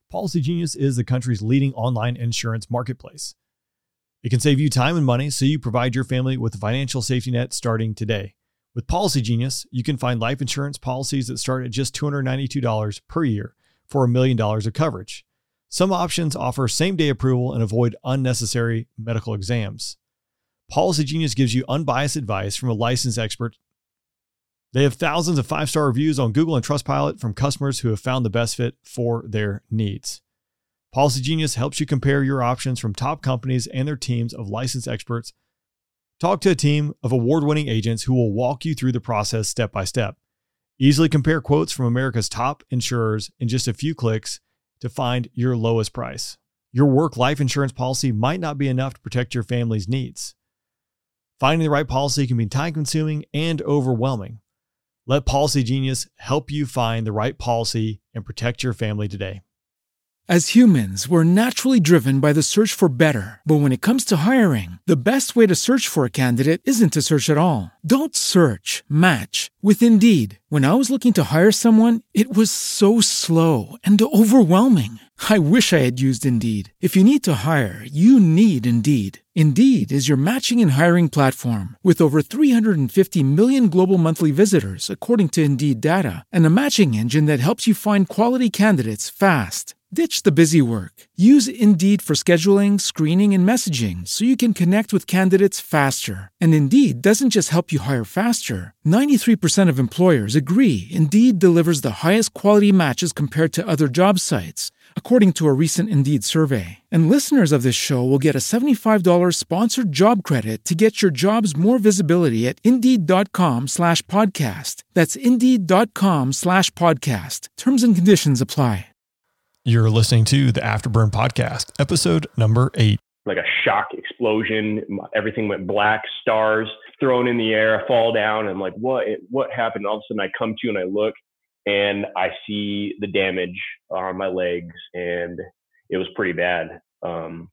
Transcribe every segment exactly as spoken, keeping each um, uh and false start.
Policy Genius is the country's leading online insurance marketplace. It can save you time and money so you provide your family with a financial safety net starting today. With Policy Genius, you can find life insurance policies that start at just two hundred ninety-two dollars per year for a million dollars of coverage. Some options offer same-day approval and avoid unnecessary medical exams. Policy Genius gives you unbiased advice from a licensed expert. They have thousands of five-star reviews on Google and Trustpilot from customers who have found the best fit for their needs. Policy Genius helps you compare your options from top companies and their teams of licensed experts. Talk to a team of award-winning agents who will walk you through the process step by step. Easily compare quotes from America's top insurers in just a few clicks to find your lowest price. Your work life insurance policy might not be enough to protect your family's needs. Finding the right policy can be time-consuming and overwhelming. Let Policy Genius help you find the right policy and protect your family today. As humans, we're naturally driven by the search for better. But when it comes to hiring, the best way to search for a candidate isn't to search at all. Don't search, match with Indeed. When I was looking to hire someone, it was so slow and overwhelming. I wish I had used Indeed. If you need to hire, you need Indeed. Indeed is your matching and hiring platform with over three hundred fifty million global monthly visitors, according to Indeed data, and a matching engine that helps you find quality candidates fast. Ditch the busy work. Use Indeed for scheduling, screening, and messaging so you can connect with candidates faster. And Indeed doesn't just help you hire faster. ninety-three percent of employers agree Indeed delivers the highest quality matches compared to other job sites, according to a recent Indeed survey. And listeners of this show will get a seventy-five dollars sponsored job credit to get your jobs more visibility at Indeed.com slash podcast. That's Indeed.com slash podcast. Terms and conditions apply. You're listening to the Afterburn Podcast, episode number eight. Like a shock explosion. Everything went black, stars thrown in the air, I fall down. I'm like, what, what happened? All of a sudden I come to and I look and I see the damage on my legs, and it was pretty bad. Um,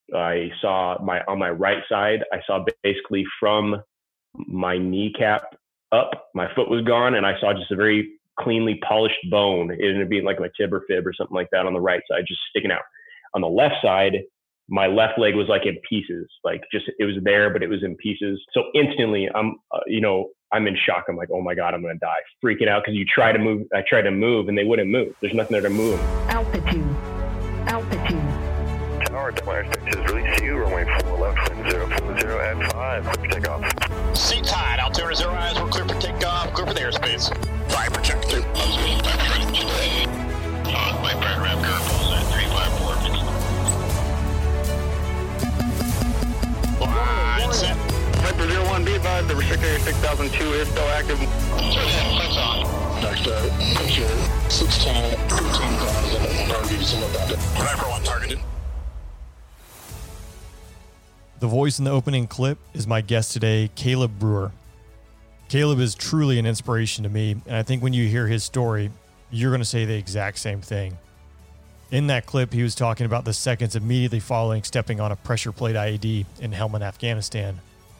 I saw my, on my right side, I saw basically from my kneecap up, my foot was gone, and I saw just a very cleanly polished bone. It ended up being like my tib or fib or something like that on the right side, just sticking out. On the left side, my left leg was like in pieces, like just, it was there, but it was in pieces. So instantly I'm, uh, you know, I'm in shock. I'm like, oh my God, I'm going to die. Freaking out. Cause you try to move, I tried to move and they wouldn't move. There's nothing there to move. Altitude, altitude. Tower, Delaware six is release you, runway four left, wind zero four zero at five, clear for takeoff. Seat tied, Altimeter zero eyes, we're clear for takeoff, clear for the airspace. Fire projector. Uh, my brand ramp curve at three five four. Line set. Viper zero one, be advised, the restrictor six thousand two is still active. That's on. Next uh, picture six ten, fifteen thousand, I'll give you some about it. Viper one targeted. The voice in the opening clip is my guest today, Caleb Brewer. Caleb is truly an inspiration to me, and I think when you hear his story, you're going to say the exact same thing. In that clip, he was talking about the seconds immediately following stepping on a pressure plate I E D in Helmand, Afghanistan.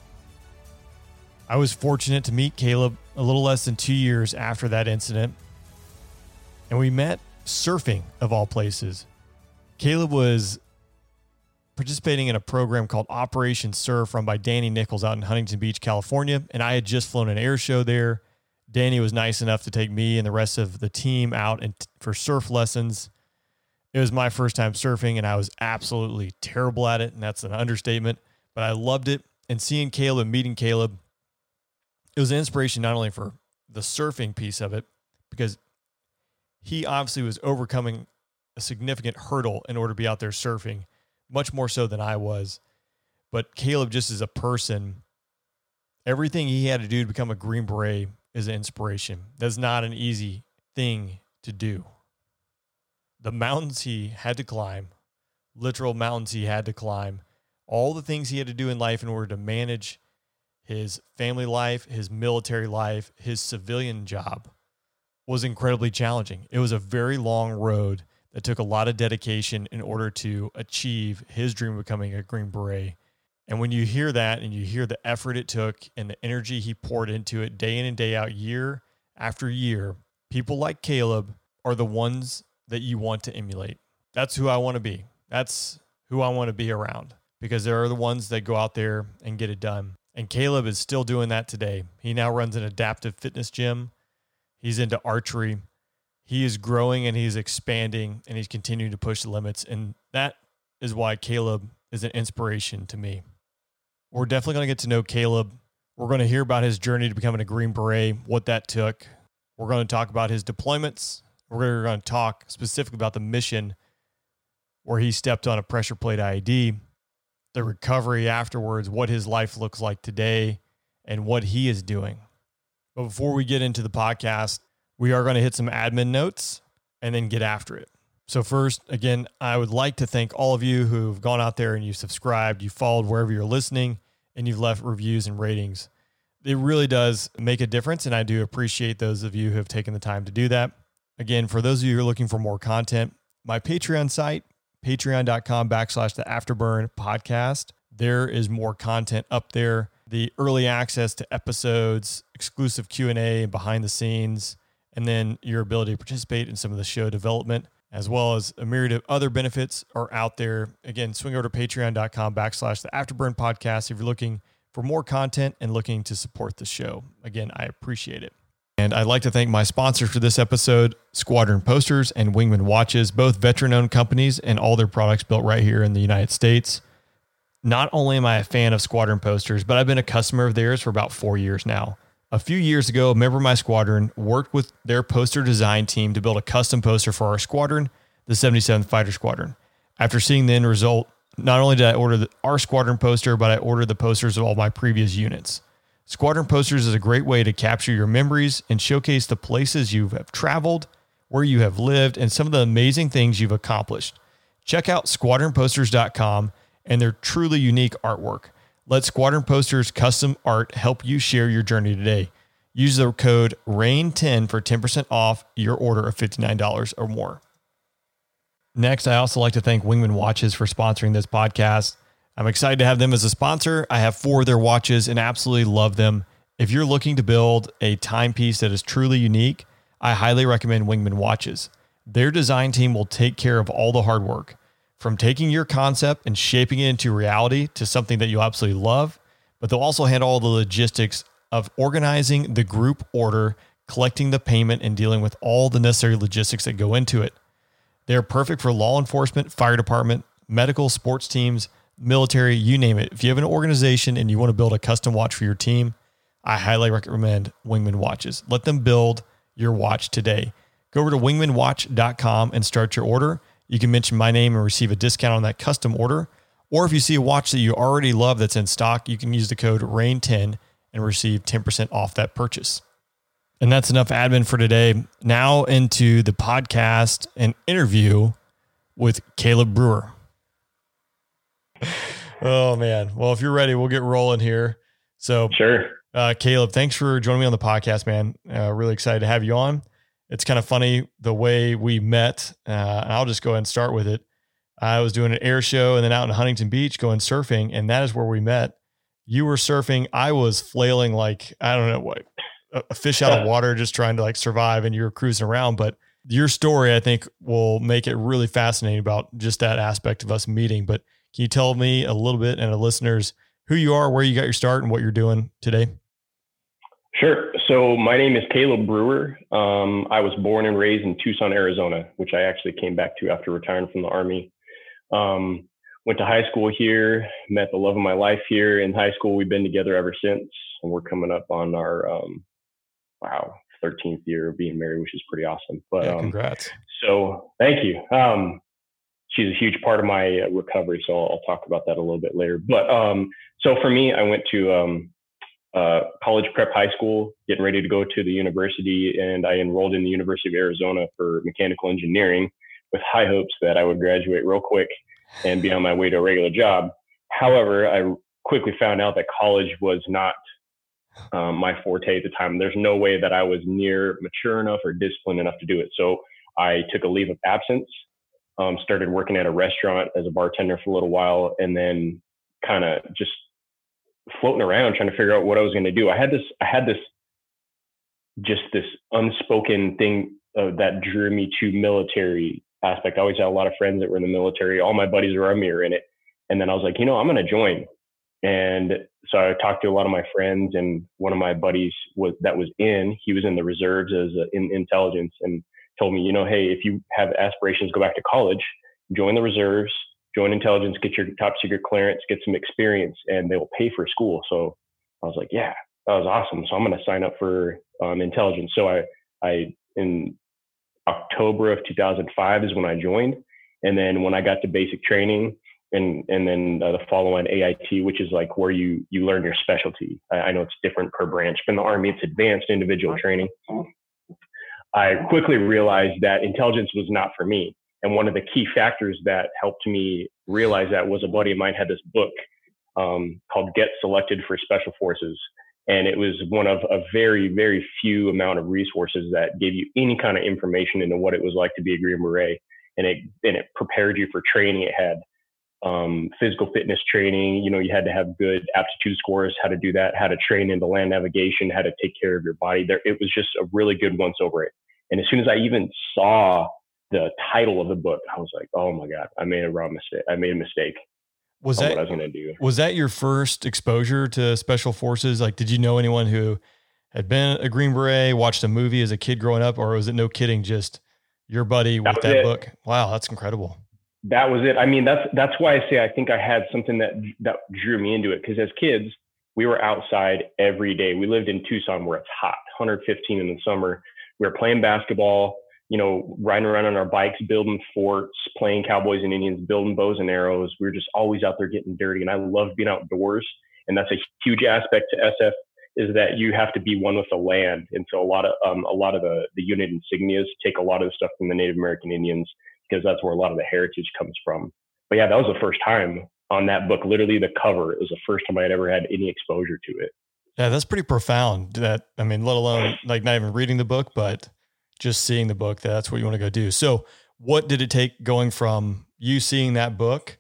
I was fortunate to meet Caleb a little less than two years after that incident, and we met surfing, of all places. Caleb was participating in a program called Operation Surf run by Danny Nichols out in Huntington Beach, California, and I had just flown an air show there. Danny was nice enough to take me and the rest of the team out and t- for surf lessons. It was my first time surfing, and I was absolutely terrible at it, and that's an understatement, but I loved it. And seeing Caleb and meeting Caleb, it was an inspiration not only for the surfing piece of it, because he obviously was overcoming a significant hurdle in order to be out there surfing, much more so than I was. But Caleb, just as a person, everything he had to do to become a Green Beret is an inspiration. That's not an easy thing to do. The mountains he had to climb, literal mountains he had to climb, all the things he had to do in life in order to manage his family life, his military life, his civilian job was incredibly challenging. It was a very long road that took a lot of dedication in order to achieve his dream of becoming a Green Beret. And when you hear that and you hear the effort it took and the energy he poured into it day in and day out, year after year, people like Caleb are the ones that you want to emulate. that's who I want to be. That's who I want to be around, because there are the ones that go out there and get it done. And Caleb is still doing that today. He now runs an adaptive fitness gym. He's into archery. He is growing and he's expanding and he's continuing to push the limits. And that is why Caleb is an inspiration to me. We're definitely going to get to know Caleb. We're going to hear about his journey to becoming a Green Beret, what that took. We're going to talk about his deployments. We're going to talk specifically about the mission where he stepped on a pressure plate I E D, the recovery afterwards, what his life looks like today, and what he is doing. But before we get into the podcast, we are going to hit some admin notes and then get after it. So first, again, I would like to thank all of you who've gone out there and you subscribed, you followed wherever you're listening, and you've left reviews and ratings. It really does make a difference, and I do appreciate those of you who have taken the time to do that. Again, for those of you who are looking for more content, my Patreon site, patreon.com backslash the Afterburn podcast. There is more content up there. The early access to episodes, exclusive Q and A, behind the scenes, and then your ability to participate in some of the show development, as well as a myriad of other benefits are out there. Again, swing over to patreon.com backslash the Afterburn podcast if you're looking for more content and looking to support the show. Again, I appreciate it. And I'd like to thank my sponsors for this episode, Squadron Posters and Wingman Watches, both veteran-owned companies and all their products built right here in the United States. Not only am I a fan of Squadron Posters, but I've been a customer of theirs for about four years now. A few years ago, a member of my squadron worked with their poster design team to build a custom poster for our squadron, the seventy-seventh Fighter Squadron. After seeing the end result, not only did I order the, our squadron poster, but I ordered the posters of all my previous units. Squadron Posters is a great way to capture your memories and showcase the places you have traveled, where you have lived, and some of the amazing things you've accomplished. Check out squadron posters dot com and their truly unique artwork. Let Squadron Posters custom art help you share your journey today. Use the code rain ten for ten percent off your order of fifty-nine dollars or more. Next, I also like to thank Wingman Watches for sponsoring this podcast. I'm excited to have them as a sponsor. I have four of their watches and absolutely love them. If you're looking to build a timepiece that is truly unique, I highly recommend Wingman Watches. Their design team will take care of all the hard work, from taking your concept and shaping it into reality to something that you absolutely love, but they'll also handle all the logistics of organizing the group order, collecting the payment, and dealing with all the necessary logistics that go into it. They're perfect for law enforcement, fire department, medical, sports teams, military, you name it. If you have an organization and you want to build a custom watch for your team, I highly recommend Wingman Watches. Let them build your watch today. Go over to wingman watch dot com and start your order. You can mention my name and receive a discount on that custom order. Or if you see a watch that you already love that's in stock, you can use the code rain ten and receive ten percent off that purchase. And that's enough admin for today. Now into the podcast and interview with Caleb Brewer. Oh, man. Well, if you're ready, we'll get rolling here. So, sure. Uh, Caleb, thanks for joining me on the podcast, man. Uh, really excited to have you on. It's kind of funny the way we met. Uh, and I'll just go ahead and start with it. I was doing an air show and then out in Huntington Beach going surfing, and that is where we met. You were surfing. I was flailing like, I don't know what, a fish out of water, just trying to like survive, and you were cruising around. But your story, I think, will make it really fascinating about just that aspect of us meeting. But can you tell me a little bit and the listeners who you are, where you got your start, and what you're doing today? Sure. So my name is Caleb Brewer. Um, I was born and raised in Tucson, Arizona, which I actually came back to after retiring from the Army. Um, went to high school here, met the love of my life here in high school. We've been together ever since, and we're coming up on our, um, wow, thirteenth year of being married, which is pretty awesome. But yeah, congrats. Um, so thank you. Um, she's a huge part of my uh, recovery, so I'll, I'll talk about that a little bit later. But um, so for me, I went to um, uh, college prep high school, getting ready to go to the university, and I enrolled in the University of Arizona for mechanical engineering with high hopes that I would graduate real quick and be on my way to a regular job. However, I quickly found out that college was not um, my forte at the time. There's no way that I was near mature enough or disciplined enough to do it. So I took a leave of absence, um, started working at a restaurant as a bartender for a little while, and then kind of just floating around trying to figure out what I was going to do. I had this, I had this, just this unspoken thing uh, that drew me to military aspect. I always had a lot of friends that were in the military. All my buddies were Army or in it. And then I was like, you know, I'm going to join. And so I talked to a lot of my friends, and one of my buddies was that was in, he was in the reserves as a, in intelligence, and told me, you know, hey, if you have aspirations, go back to college, join the reserves, join intelligence, get your top secret clearance, get some experience, and they'll pay for school. So I was like, yeah, that was awesome. So I'm going to sign up for um, intelligence. So I, I, in October of two thousand five is when I joined. And then when I got to basic training, and and then uh, the follow-on A I T, which is like where you you learn your specialty. I, I know it's different per branch, but in the Army, it's advanced individual training. I quickly realized that intelligence was not for me. And one of the key factors that helped me realize that was a buddy of mine had this book um, called Get Selected for Special Forces. And it was one of a very, very few amount of resources that gave you any kind of information into what it was like to be a Green Beret. And it, and it prepared you for training. It had um, physical fitness training. You know, you had to have good aptitude scores, how to do that, how to train into land navigation, how to take care of your body. There, it was just a really good once over it. And as soon as I even saw the title of the book, I was like, oh my God, I made a wrong mistake. I made a mistake. Was that, what I was going to do. Was that your first exposure to special forces? Like, did you know anyone who had been a Green Beret, watched a movie as a kid growing up, or was it, no kidding, just your buddy with that, that book? Wow. That's incredible. That was it. I mean, that's, that's why I say, I think I had something that, that drew me into it. Cause as kids, we were outside every day. We lived in Tucson where it's hot, one hundred fifteen in the summer. We were playing basketball, you know, riding around on our bikes, building forts, playing cowboys and Indians, building bows and arrows. We were just always out there getting dirty. And I love being outdoors. And that's a huge aspect to S F, is that you have to be one with the land. And so a lot of, um, a lot of the, the unit insignias take a lot of the stuff from the Native American Indians, because that's where a lot of the heritage comes from. But yeah, that was the first time on that book, literally the cover. It was the first time I had ever had any exposure to it. Yeah, that's pretty profound. That, I mean, let alone like not even reading the book, but just seeing the book, that's what you want to go do. So what did it take going from you seeing that book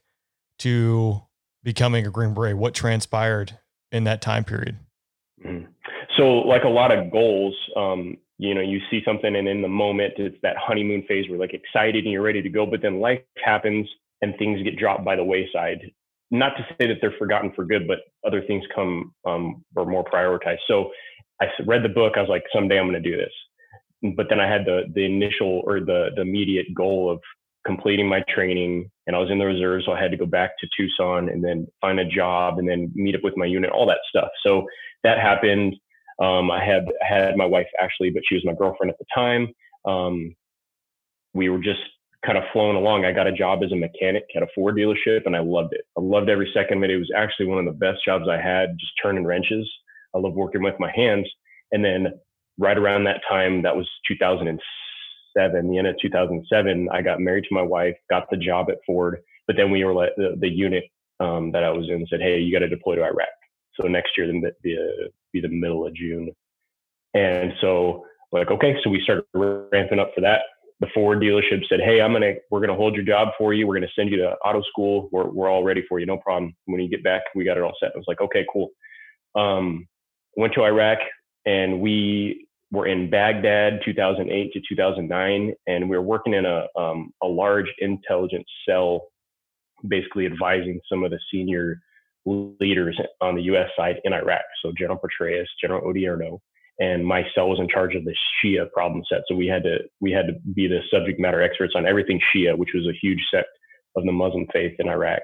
to becoming a Green Beret? What transpired in that time period? Mm-hmm. So like a lot of goals, um, you know, you see something and in the moment, it's that honeymoon phase where you're like excited and you're ready to go, but then life happens and things get dropped by the wayside. Not to say that they're forgotten for good, but other things come um, or more prioritized. So I read the book. I was like, someday I'm going to do this. But then I had the the initial or the the immediate goal of completing my training, and I was in the reserves, so I had to go back to Tucson and then find a job and then meet up with my unit, all that stuff. So that happened. Um, I had had my wife actually, but she was my girlfriend at the time. Um, we were just kind of flowing along. I got a job as a mechanic at a Ford dealership, and I loved it. I loved every second of it. It was actually one of the best jobs I had, just turning wrenches. I love working with my hands. And then right around that time, that was two thousand seven, the end of two thousand seven, I got married to my wife, got the job at Ford, but then we were let, the, the unit um, that I was in said, hey, you got to deploy to Iraq. So next year, the, be, be the middle of June. And so like, okay, so we started ramping up for that. The Ford dealership said, hey, I'm going to, we're going to hold your job for you. We're going to send you to auto school. We're, we're all ready for you. No problem. When you get back, we got it all set. I was like, okay, cool. Um, went to Iraq, and we were in Baghdad, two thousand eight to two thousand nine. And we were working in a, um, a large intelligence cell, basically advising some of the senior leaders on the U S side in Iraq. So General Petraeus, General Odierno, and my cell was in charge of the Shia problem set. So we had to, we had to be the subject matter experts on everything Shia, which was a huge sect of the Muslim faith in Iraq.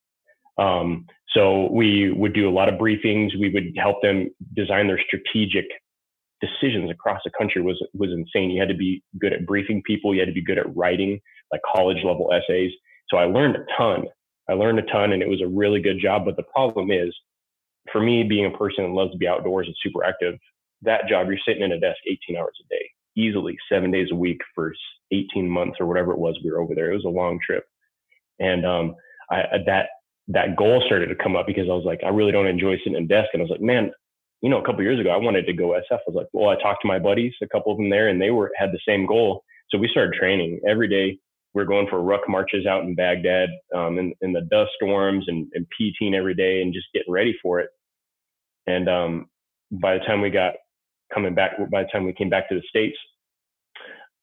Um, so we would do a lot of briefings. We would help them design their strategic decisions across the country. Was was insane. You had to be good at briefing people. You had to be good at writing like college level essays. So I learned a ton. I learned a ton, and it was a really good job. But the problem is, for me, being a person that loves to be outdoors and super active, that job, you're sitting in a desk eighteen hours a day, easily seven days a week for eighteen months or whatever it was we were over there. It was a long trip. And um, I, that that goal started to come up because I was like, I really don't enjoy sitting in a desk. And I was like, man, you know, a couple of years ago, I wanted to go S F. I was like, well, I talked to my buddies, a couple of them there, and they were had the same goal. So we started training every day. We we're going for ruck marches out in Baghdad, um, in, in the dust storms, and, and PTing every day and just getting ready for it. And um, by the time we got coming back, by the time we came back to the States,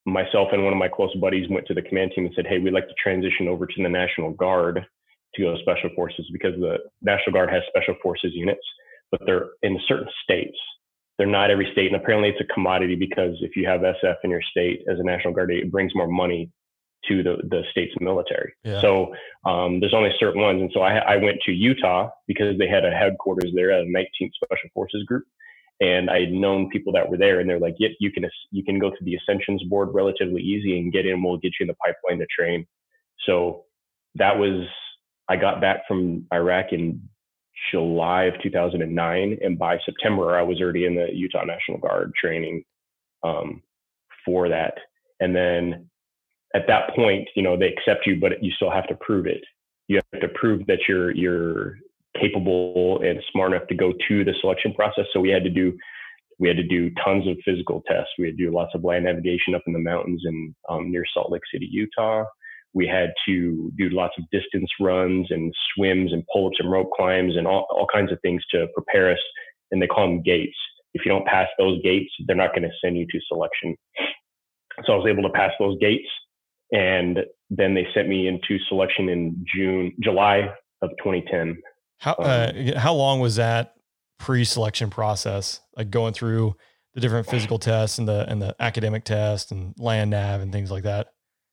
myself and one of my close buddies went to the command team and said, hey, we'd like to transition over to the National Guard to go to Special Forces, because the National Guard has Special Forces units, but they're in certain states. They're not every state. And apparently it's a commodity, because if you have S F in your state as a National Guard, it brings more money to the, the state's military. Yeah. So um, there's only certain ones. And so I, I went to Utah because they had a headquarters there at a nineteenth Special Forces group. And I had known people that were there, and they're like, yeah, you can, you can go to the Ascensions Board relatively easy and get in. We'll get you in the pipeline to train. So that was, I got back from Iraq in July of two thousand nine. And by September, I was already in the Utah National Guard training um, for that. And then at that point, you know, they accept you, but you still have to prove it. You have to prove that you're, you're, capable and smart enough to go to the selection process. So we had to do, we had to do tons of physical tests. We had to do lots of land navigation up in the mountains and um, near Salt Lake City, Utah. We had to do lots of distance runs and swims and pull-ups and rope climbs and all, all kinds of things to prepare us. And they call them gates. If you don't pass those gates, they're not going to send you to selection. So I was able to pass those gates, and then they sent me into selection in June, July of twenty ten. How uh, how long was that pre-selection process? Like going through the different physical tests and the and the academic test and land nav and things like that?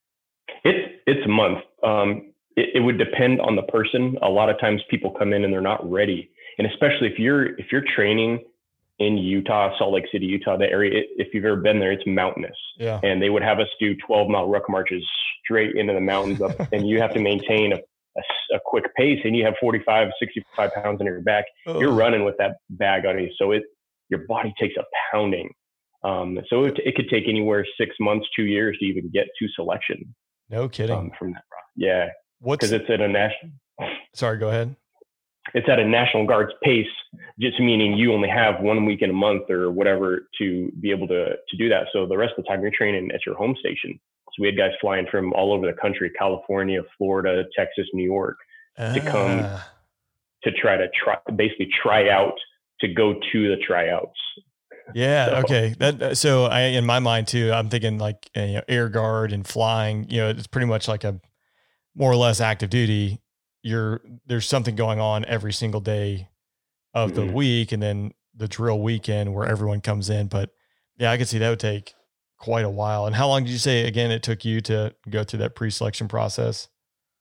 It's it's a month. Um, it, it would depend on the person. A lot of times people come in and they're not ready, and especially if you're if you're training in Utah, Salt Lake City, Utah, the area. It, if you've ever been there, it's mountainous. Yeah. And they would have us do twelve mile ruck marches straight into the mountains up, and you have to maintain a A, a quick pace, and you have forty-five, sixty-five pounds on your back. Oh. You're running with that bag on you. So it, your body takes a pounding. Um, so it, it could take anywhere six months, two years to even get to selection. No kidding. Um, from that, yeah. Because it's at a national. Sorry, go ahead. It's at a National Guard's pace, just meaning you only have one week in a month or whatever to be able to to do that. So the rest of the time you're training at your home station. So we had guys flying from all over the country, California, Florida, Texas, New York, uh. to come to try to try, basically try out, to go to the tryouts. Yeah. So. Okay. That, so I, in my mind too, I'm thinking like, you know, air guard and flying, you know, it's pretty much like a more or less active duty. You're, there's something going on every single day of mm-hmm. the week, and then the drill weekend where everyone comes in. But yeah, I could see that would take quite a while. And how long did you say again it took you to go through that pre-selection process?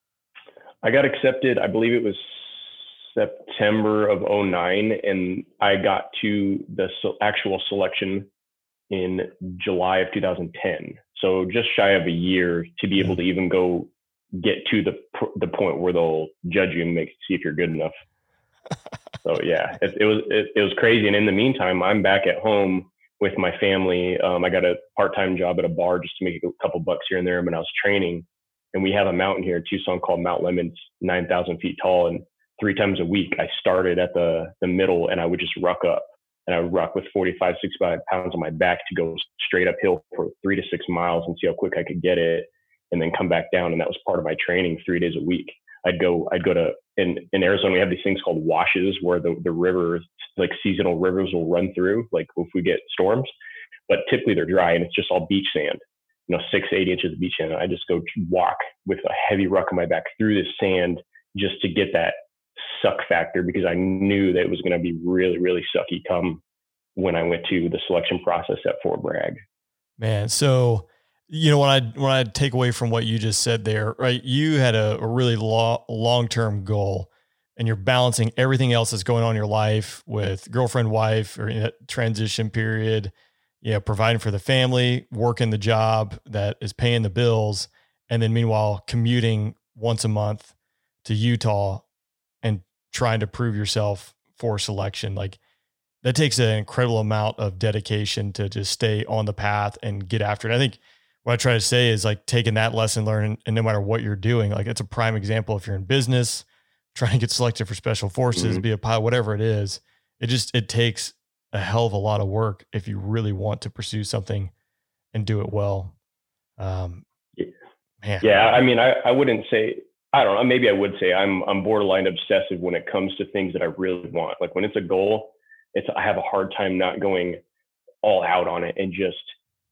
I got accepted, I believe it was September of oh nine, and I got to the actual selection in July of two thousand ten. So just shy of a year to be able to even go get to the the point where they'll judge you and make see if you're good enough. So yeah, it, it was it, it was crazy. And in the meantime, I'm back at home with my family. Um, I got a part-time job at a bar just to make a couple bucks here and there when I was training. And we have a mountain here in Tucson called Mount Lemmon, nine thousand feet tall. And three times a week, I started at the the middle, and I would just ruck up. And I would ruck with forty-five, sixty-five pounds on my back to go straight uphill for three to six miles and see how quick I could get it, and then come back down. And that was part of my training three days a week. I'd go, I'd go to, in, in Arizona, we have these things called washes where the, the rivers, like seasonal rivers will run through, like if we get storms, but typically they're dry and it's just all beach sand, you know, six, eight inches of beach sand. And I just go walk with a heavy ruck on my back through this sand just to get that suck factor, because I knew that it was going to be really, really sucky come when I went to the selection process at Fort Bragg. Man. So, you know, when I, when I take away from what you just said there, right, you had a, a really long, long-term goal, and you're balancing everything else that's going on in your life with girlfriend, wife, or in that transition period, you know, providing for the family, working the job that is paying the bills. And then meanwhile, commuting once a month to Utah and trying to prove yourself for selection. Like, that takes an incredible amount of dedication to just stay on the path and get after it. I think what I try to say is like taking that lesson learned, and no matter what you're doing, like it's a prime example. If you're in business, trying to get selected for special forces, mm-hmm. be a pilot, whatever it is, it just, it takes a hell of a lot of work if you really want to pursue something and do it well. Um, man. Yeah. I mean, I, I wouldn't say, I don't know, maybe I would say I'm, I'm borderline obsessive when it comes to things that I really want. Like when it's a goal, it's, I have a hard time not going all out on it and just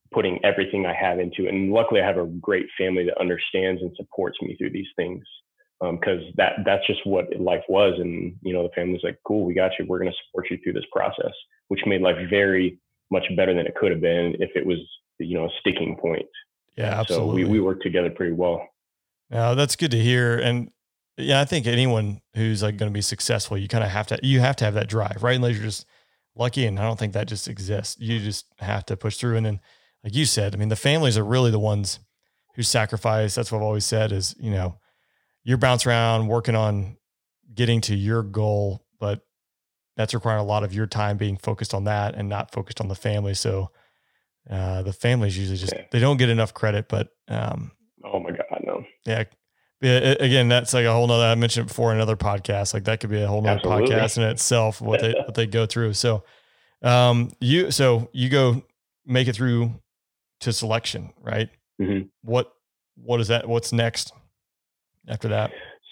putting everything I have into it. And luckily I have a great family that understands and supports me through these things. Um, cause that, that's just what life was. And, you know, the family's like, cool, we got you. We're going to support you through this process, which made life very much better than it could have been if it was, you know, a sticking point. Yeah, absolutely. So we, we worked together pretty well. Now that's good to hear. And yeah, I think anyone who's like going to be successful, you kind of have to, you have to have that drive, right? Unless you're just lucky. And I don't think that just exists. You just have to push through. And then, like you said, I mean, the families are really the ones who sacrifice. That's what I've always said is, you know, you're bouncing around working on getting to your goal, but that's requiring a lot of your time being focused on that and not focused on the family. So uh, the families usually just, they don't get enough credit, but um, oh my God, no. Yeah. It, again, that's like a whole nother, I mentioned it before in another podcast, like that could be a whole nother Absolutely. podcast in itself, what they, what they go through. So um, you, so you go make it through to selection, right? Mm-hmm. What, what is that? What's next after that?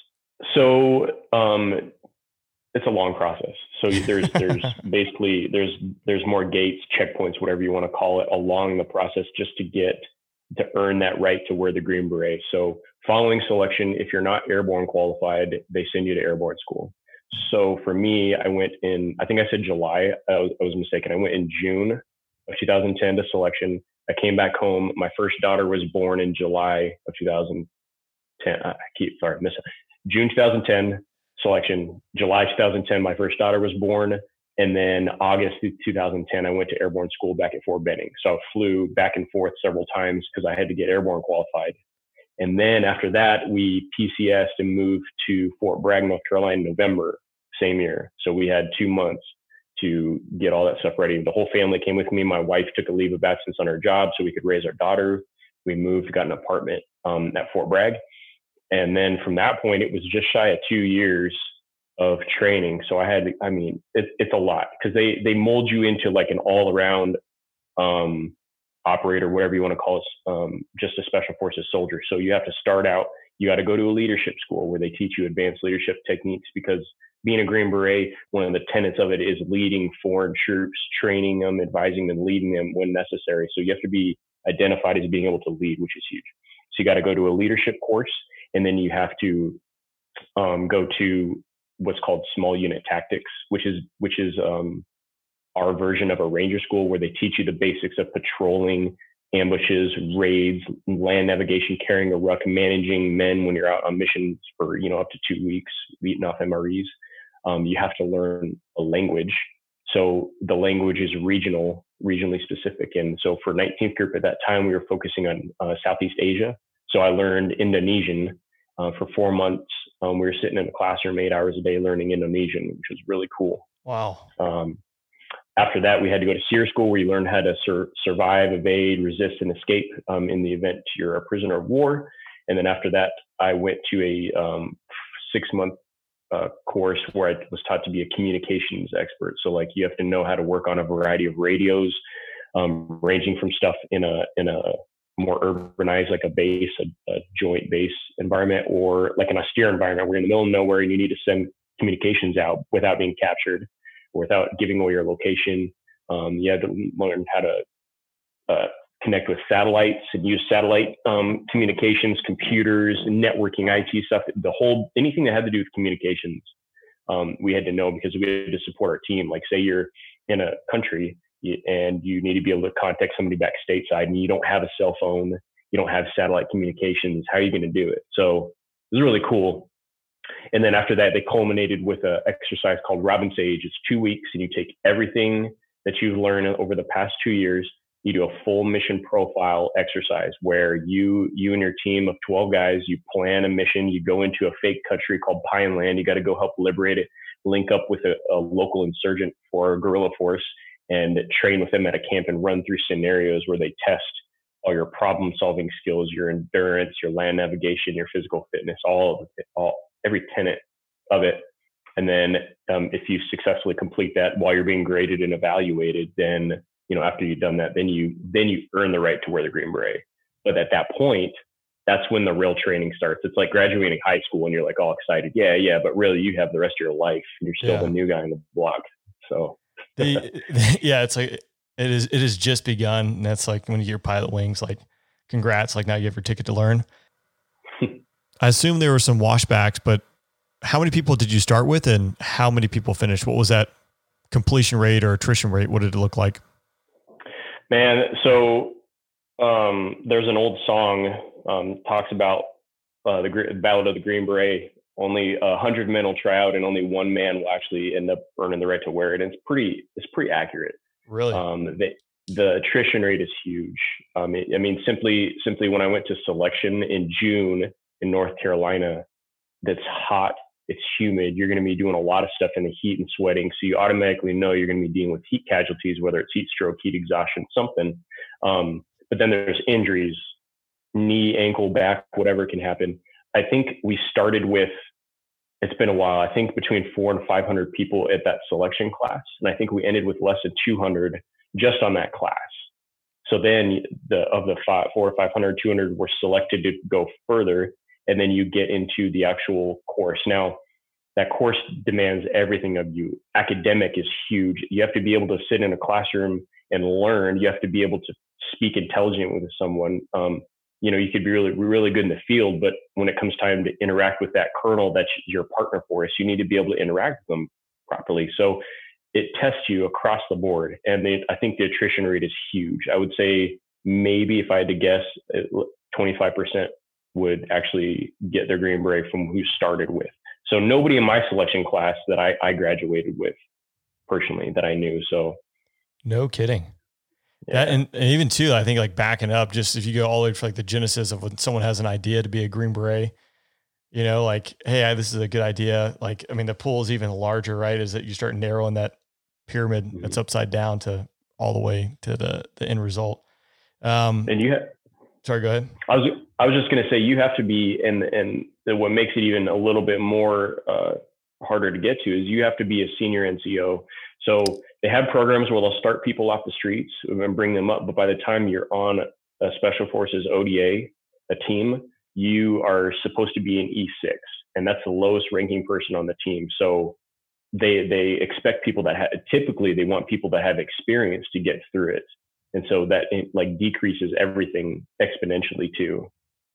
So um, it's a long process. So there's, there's basically, there's, there's more gates, checkpoints, whatever you want to call it, along the process just to get, to earn that right to wear the Green Beret. So following selection, if you're not airborne qualified, they send you to airborne school. So for me, I went in, I think I said July, I was, I was mistaken. I went in June of two thousand ten to selection. I came back home. My first daughter was born in July of two thousand ten. I keep, sorry, miss it. June two thousand ten selection, July two thousand ten, my first daughter was born. And then August two thousand ten, I went to airborne school back at Fort Benning. So I flew back and forth several times because I had to get airborne qualified. And then after that, we P C S'd and moved to Fort Bragg, North Carolina in November, same year. So we had two months to get all that stuff ready. The whole family came with me. My wife took a leave of absence on her job so we could raise our daughter. We moved, got an apartment um, at Fort Bragg. And then from that point, it was just shy of two years of training. So I had, I mean, it, it's a lot because they, they mold you into like an all around um, operator, whatever you want to call it, um, just a special forces soldier. So you have to start out, you got to go to a leadership school where they teach you advanced leadership techniques, because being a Green Beret, one of the tenets of it is leading foreign troops, training them, advising them, leading them when necessary. So you have to be identified as being able to lead, which is huge. So you got to go to a leadership course, and then you have to um, go to what's called small unit tactics, which is which is um, our version of a ranger school, where they teach you the basics of patrolling, ambushes, raids, land navigation, carrying a ruck, managing men when you're out on missions for, you know, up to two weeks, beating off M R Es. Um, you have to learn a language. So the language is regional, regionally specific. And so for nineteenth Group at that time, we were focusing on uh, Southeast Asia. So I learned Indonesian uh, for four months. Um, we were sitting in a classroom eight hours a day learning Indonesian, which was really cool. Wow. Um, after that, we had to go to SEER school, where you learn how to sur- survive, evade, resist, and escape um, in the event you're a prisoner of war. And then after that, I went to a um, six-month uh, course where I was taught to be a communications expert. So, like, you have to know how to work on a variety of radios, um, ranging from stuff in a in a more urbanized, like a base, a, a joint base environment, or like an austere environment where you're in the middle of nowhere and you need to send communications out without being captured, without giving away your location. Um, you had to learn how to uh, connect with satellites and use satellite um, communications, computers, networking, I T stuff, the whole, anything that had to do with communications. Um, we had to know, because we had to support our team. Like, say you're in a country and you need to be able to contact somebody back stateside, and you don't have a cell phone, you don't have satellite communications, how are you going to do it? So it was really cool. And then after that, they culminated with an exercise called Robin Sage. It's two weeks, and you take everything that you've learned over the past two years. You do a full mission profile exercise where you, you and your team of twelve guys, you plan a mission. You go into a fake country called Pineland. You got to go help liberate it, link up with a, a local insurgent or a guerrilla force, and train with them at a camp and run through scenarios where they test all your problem solving skills, your endurance, your land navigation, your physical fitness, all of it, all, every tenet of it. And then um, if you successfully complete that while you're being graded and evaluated, then, you know, after you've done that, then you, then you earn the right to wear the Green Beret. But at that point, that's when the real training starts. It's like graduating high school and you're like all excited. Yeah, yeah. But really you have the rest of your life and you're still yeah. the new guy on the block. So the, yeah, it's like, It is, it has just begun. And that's like when you get your pilot wings, like congrats, like now you have your ticket to learn. I assume there were some washbacks, but how many people did you start with and how many people finished? What was that completion rate or attrition rate? What did it look like? Man, so um, there's an old song um, talks about uh, the Ballad of the Green Beret. Only a hundred men will try out, and only one man will actually end up earning the right to wear it. And it's pretty, it's pretty accurate. Really? Um, the, the attrition rate is huge. Um, it, I mean, simply, simply when I went to selection in June in North Carolina, that's hot. It's humid. You're going to be doing a lot of stuff in the heat and sweating. So you automatically know you're going to be dealing with heat casualties, whether it's heat stroke, heat exhaustion, something. Um, but then there's injuries, knee, ankle, back, whatever can happen. I think we started with, it's been a while, I think between four and five hundred people at that selection class. And I think we ended with less than two hundred just on that class. So then the, of the five, four or five hundred, two hundred were selected to go further. And then you get into the actual course. Now, that course demands everything of you. Academic is huge. You have to be able to sit in a classroom and learn. You have to be able to speak intelligent with someone. Um, you know, you could be really, really good in the field, but when it comes time to interact with that colonel that's your partner for us, you need to be able to interact with them properly. So it tests you across the board. And they, I think the attrition rate is huge. I would say maybe if I had to guess, twenty-five percent would actually get their Green Beret from who started with. So nobody in my selection class that I, I graduated with personally that I knew. So no kidding. Yeah. That, and, and even too, I think like backing up, just if you go all the way for like the genesis of when someone has an idea to be a Green Beret, you know, like, hey, I, this is a good idea. Like, I mean, the pool is even larger, right? Is that you start narrowing that pyramid mm-hmm. that's upside down to all the way to the, the end result. Um, and you have, sorry, go ahead. I was, I was just going to say, you have to be, and, and what makes it even a little bit more uh, harder to get to is you have to be a senior N C O. So they have programs where they'll start people off the streets and bring them up. But by the time you're on a Special Forces O D A, a team, you are supposed to be an E six, and that's the lowest ranking person on the team. So they they expect people that have, typically they want people that have experience to get through it. And so that like decreases everything exponentially too.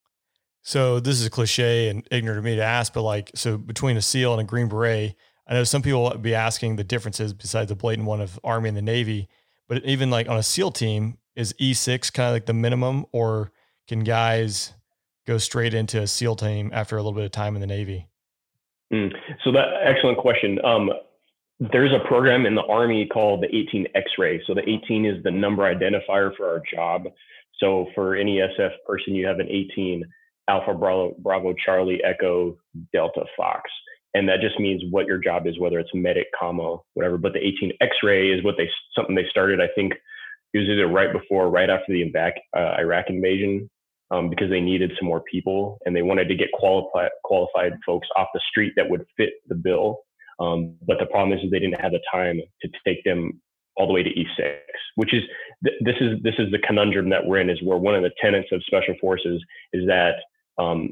So this is a cliche and ignorant of me to ask, but like, so between a SEAL and a Green Beret, I know some people will be asking the differences besides the blatant one of Army and the Navy, but even like on a SEAL team, is E six kind of like the minimum, or can guys go straight into a SEAL team after a little bit of time in the Navy? Mm. So that excellent question. Um, there's a program in the Army called the eighteen X-ray. So the eighteen is the number identifier for our job. So for any S F person, you have an eighteen, Alpha, Bravo, Bravo, Charlie, Echo, Delta, Fox. And that just means what your job is, whether it's medic, commo, whatever. But the eighteen X-ray is what they, something they started, I think it was either right before or right after the uh, Iraq invasion, um, because they needed some more people and they wanted to get qualified, qualified folks off the street that would fit the bill. Um, but the problem is, is they didn't have the time to take them all the way to E six, which is, th- this is, this is the conundrum that we're in, is where one of the tenets of Special Forces is that, um,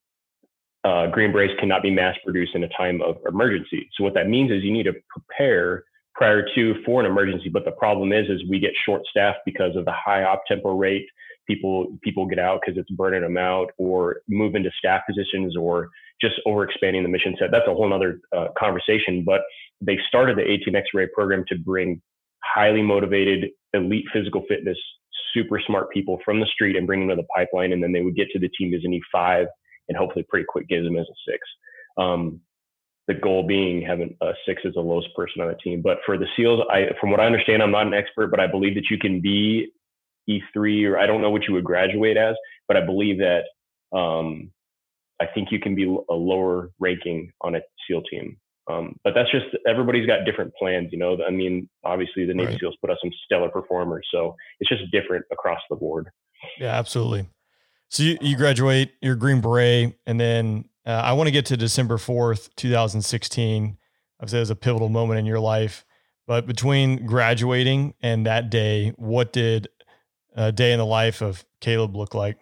Uh, Green Berets cannot be mass produced in a time of emergency. So what that means is you need to prepare prior to for an emergency. But the problem is, is we get short staffed because of the high op tempo rate. People, people get out because it's burning them out, or move into staff positions, or just over expanding the mission set. That's a whole nother uh, conversation. But they started the eighteen X-ray program to bring highly motivated, elite physical fitness, super smart people from the street and bring them to the pipeline. And then they would get to the team as an E five. And hopefully pretty quick gives them as a six. Um, the goal being having a six as the lowest person on the team. But for the SEALs, I, from what I understand, I'm not an expert, but I believe that you can be E three, or I don't know what you would graduate as, but I believe that um, I think you can be a lower ranking on a SEAL team. Um, but that's just, everybody's got different plans, you know. I mean, obviously the Navy right. SEALs put us some stellar performers, so it's just different across the board. Yeah, absolutely. So you, you graduate, you're Green Beret, and then uh, I want to get to December fourth, twenty sixteen. I've said it was a pivotal moment in your life, but between graduating and that day, what did a day in the life of Caleb look like?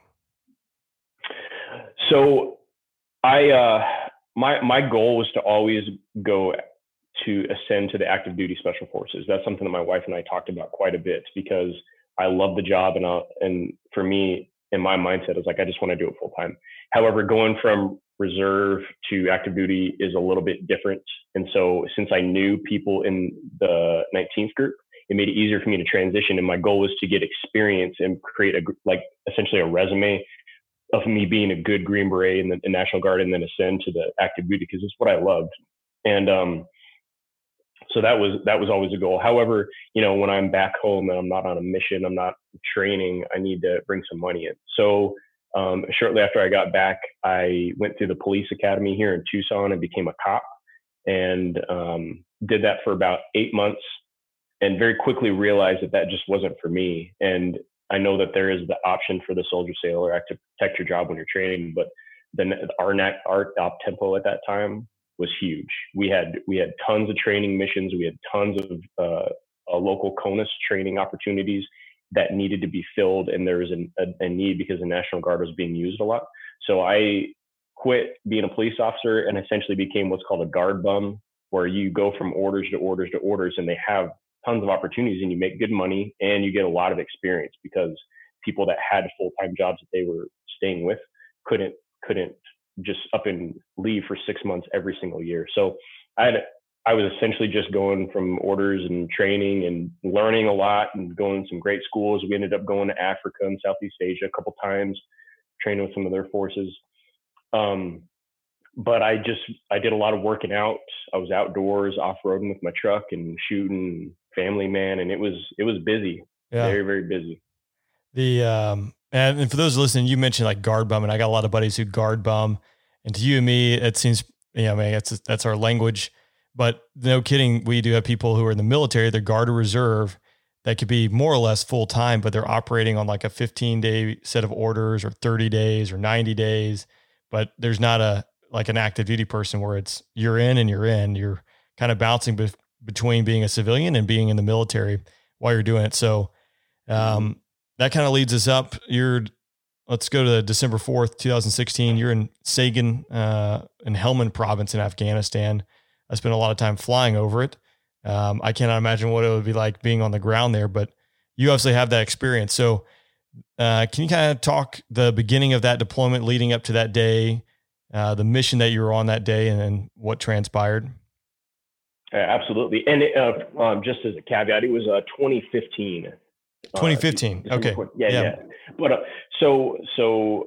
So I, uh, my, my goal was to always go to ascend to the active duty special forces. That's something that my wife and I talked about quite a bit because I love the job. And, I'll, and for me, in my mindset, is like, I just want to do it full time. However, going from reserve to active duty is a little bit different. And so since I knew people in the nineteenth group, it made it easier for me to transition. And my goal was to get experience and create a, like essentially a resume of me being a good Green Beret in the, the National Guard and then ascend to the active duty because it's what I loved. And, um, so that was, that was always a goal. However, you know, when I'm back home and I'm not on a mission, I'm not training, I need to bring some money in. So, um, shortly after I got back, I went through the police academy here in Tucson and became a cop, and, um, did that for about eight months and very quickly realized that that just wasn't for me. And I know that there is the option for the Soldier Sailor Act to protect your job when you're training, but then our, our op tempo at that time was huge. We had we had tons of training missions. We had tons of uh, uh, local CONUS training opportunities that needed to be filled, and there was an, a, a need because the National Guard was being used a lot. So I quit being a police officer and essentially became what's called a guard bum, where you go from orders to orders to orders, and they have tons of opportunities, and you make good money and you get a lot of experience because people that had full-time jobs that they were staying with couldn't couldn't just up and leave for six months every single year. So I had, I was essentially just going from orders and training and learning a lot and going to some great schools. We ended up going to Africa and Southeast Asia a couple times, training with some of their forces. Um, but I just, I did a lot of working out. I was outdoors, off-roading with my truck and shooting, family man. And it was, it was busy, yeah. very, very busy. The, um, And, and for those listening, you mentioned like guard bum, and I got a lot of buddies who guard bum. And to you and me, it seems, you know, I mean, that's, that's our language. But no kidding, we do have people who are in the military, they're guard or reserve, that could be more or less full time, but they're operating on like a fifteen day set of orders or thirty days or ninety days. But there's not a like an active duty person where it's you're in and you're in. You're kind of bouncing be- between being a civilian and being in the military while you're doing it. So, um, that kind of leads us up. You're, let's go to December fourth, twenty sixteen. You're in Sagan, uh, in Helmand province in Afghanistan. I spent a lot of time flying over it. Um, I cannot imagine what it would be like being on the ground there, but you obviously have that experience. So, uh, can you kind of talk the beginning of that deployment leading up to that day, uh, the mission that you were on that day, and then what transpired? Uh, absolutely. And it, uh, um, just as a caveat, it was uh, twenty fifteen. twenty fifteen. Uh, okay. Yeah, yeah. yeah. But uh, so, so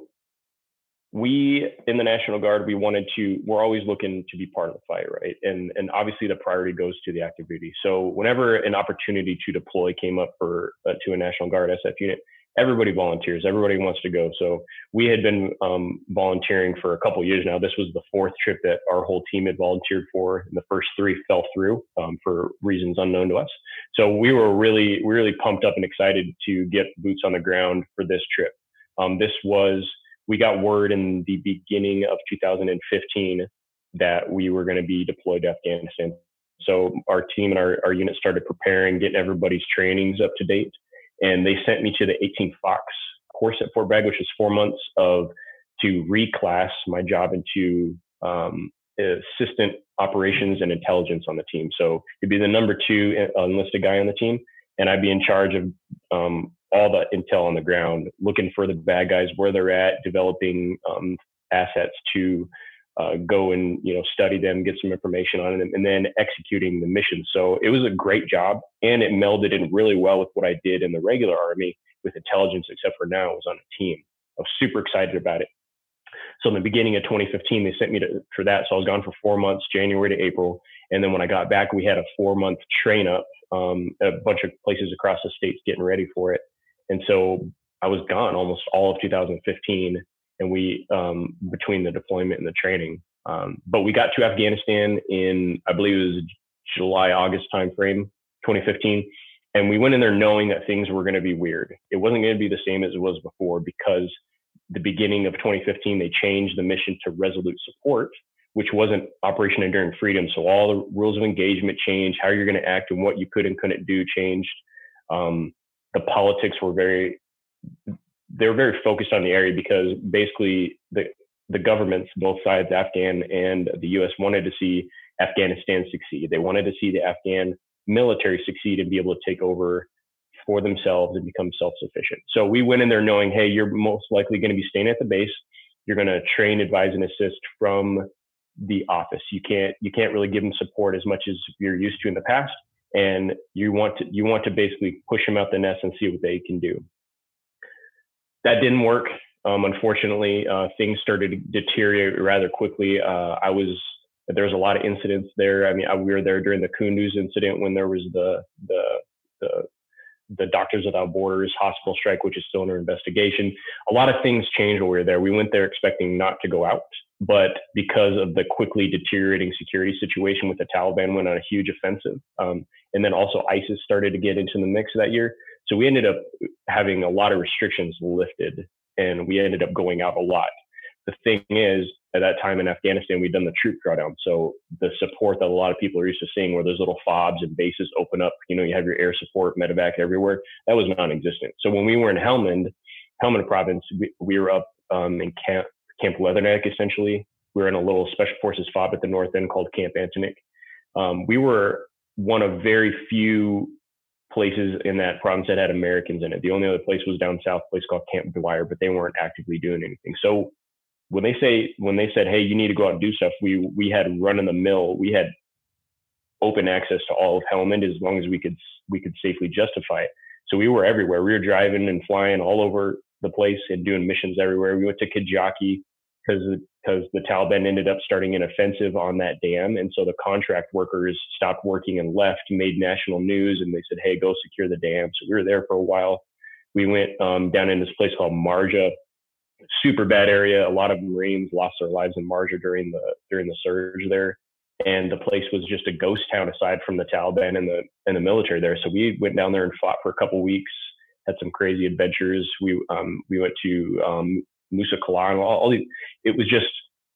we in the National Guard, we wanted to, we're always looking to be part of the fight, right? And and obviously the priority goes to the active duty. So whenever an opportunity to deploy came up for uh, to a National Guard S F unit, everybody volunteers. Everybody wants to go. So we had been um, volunteering for a couple of years now. This was the fourth trip that our whole team had volunteered for, and the first three fell through um, for reasons unknown to us. So we were really, really pumped up and excited to get boots on the ground for this trip. Um, this was, we got word in the beginning of two thousand fifteen that we were going to be deployed to Afghanistan. So our team and our, our unit started preparing, getting everybody's trainings up to date. And they sent me to the eighteenth Fox course at Fort Bragg, which was four months of to reclass my job into um, assistant operations and intelligence on the team. So it'd be the number two enlisted guy on the team, and I'd be in charge of um, all the intel on the ground, looking for the bad guys, where they're at, developing um, assets to uh, go and, you know, study them, get some information on them, and then executing the mission. So it was a great job, and it melded in really well with what I did in the regular Army with intelligence, except for now I was on a team. I was super excited about it. So in the beginning of twenty fifteen, they sent me to, for that. So I was gone for four months, January to April. And then when I got back, we had a four month train up, um, a bunch of places across the states getting ready for it. And so I was gone almost all of two thousand fifteen, and we, um, between the deployment and the training. Um, but we got to Afghanistan in, I believe it was July, August timeframe, twenty fifteen. And we went in there knowing that things were going to be weird. It wasn't going to be the same as it was before, because the beginning of twenty fifteen, they changed the mission to Resolute Support, which wasn't Operation Enduring Freedom. So all the rules of engagement changed, how you're going to act and what you could and couldn't do changed. Um, the politics were very, they were very focused on the area, because basically the, the governments, both sides, Afghan and the U S, wanted to see Afghanistan succeed. They wanted to see the Afghan military succeed and be able to take over for themselves and become self-sufficient. So we went in there knowing, hey, you're most likely going to be staying at the base. You're going to train, advise, and assist from the office. You can't you can't really give them support as much as you're used to in the past, and you want to you want to basically push them out the nest and see what they can do. That didn't work. Um, unfortunately, uh, things started to deteriorate rather quickly. Uh, I was there was a lot of incidents there. I mean, I, we were there during the Kunduz incident when there was the the the the Doctors Without Borders hospital strike, which is still under investigation. A lot of things changed while we were there. We went there expecting not to go out, but because of the quickly deteriorating security situation with the Taliban, went on a huge offensive. Um, and then also ISIS started to get into the mix that year. So we ended up having a lot of restrictions lifted, and we ended up going out a lot. The thing is, at that time in Afghanistan, we'd done the troop drawdown. So the support that a lot of people are used to seeing, where those little fobs and bases open up, you know, you have your air support, medevac everywhere, that was non-existent. So when we were in Helmand, Helmand province, we, we were up um, in Camp, Camp Leatherneck, essentially. We were in a little special forces fob at the north end called Camp Antonik. Um, we were one of very few places in that province that had Americans in it. The only other place was down south, a place called Camp Dwyer, but they weren't actively doing anything. So when they say, when they said, hey, you need to go out and do stuff, we, we had run in the mill. We had open access to all of Helmand as long as we could, we could safely justify it. So we were everywhere. We were driving and flying all over the place and doing missions everywhere. We went to Kajaki because, because the Taliban ended up starting an offensive on that dam. And so the contract workers stopped working and left, made national news, and they said, hey, go secure the dam. So we were there for a while. We went um, down in this place called Marja. Super bad area. A lot of Marines lost their lives in Marja during the during the surge there, and the place was just a ghost town aside from the Taliban and the and the military there. So we went down there and fought for a couple weeks. Had some crazy adventures. We um we went to um, Musa Kalan. All, all these. It was just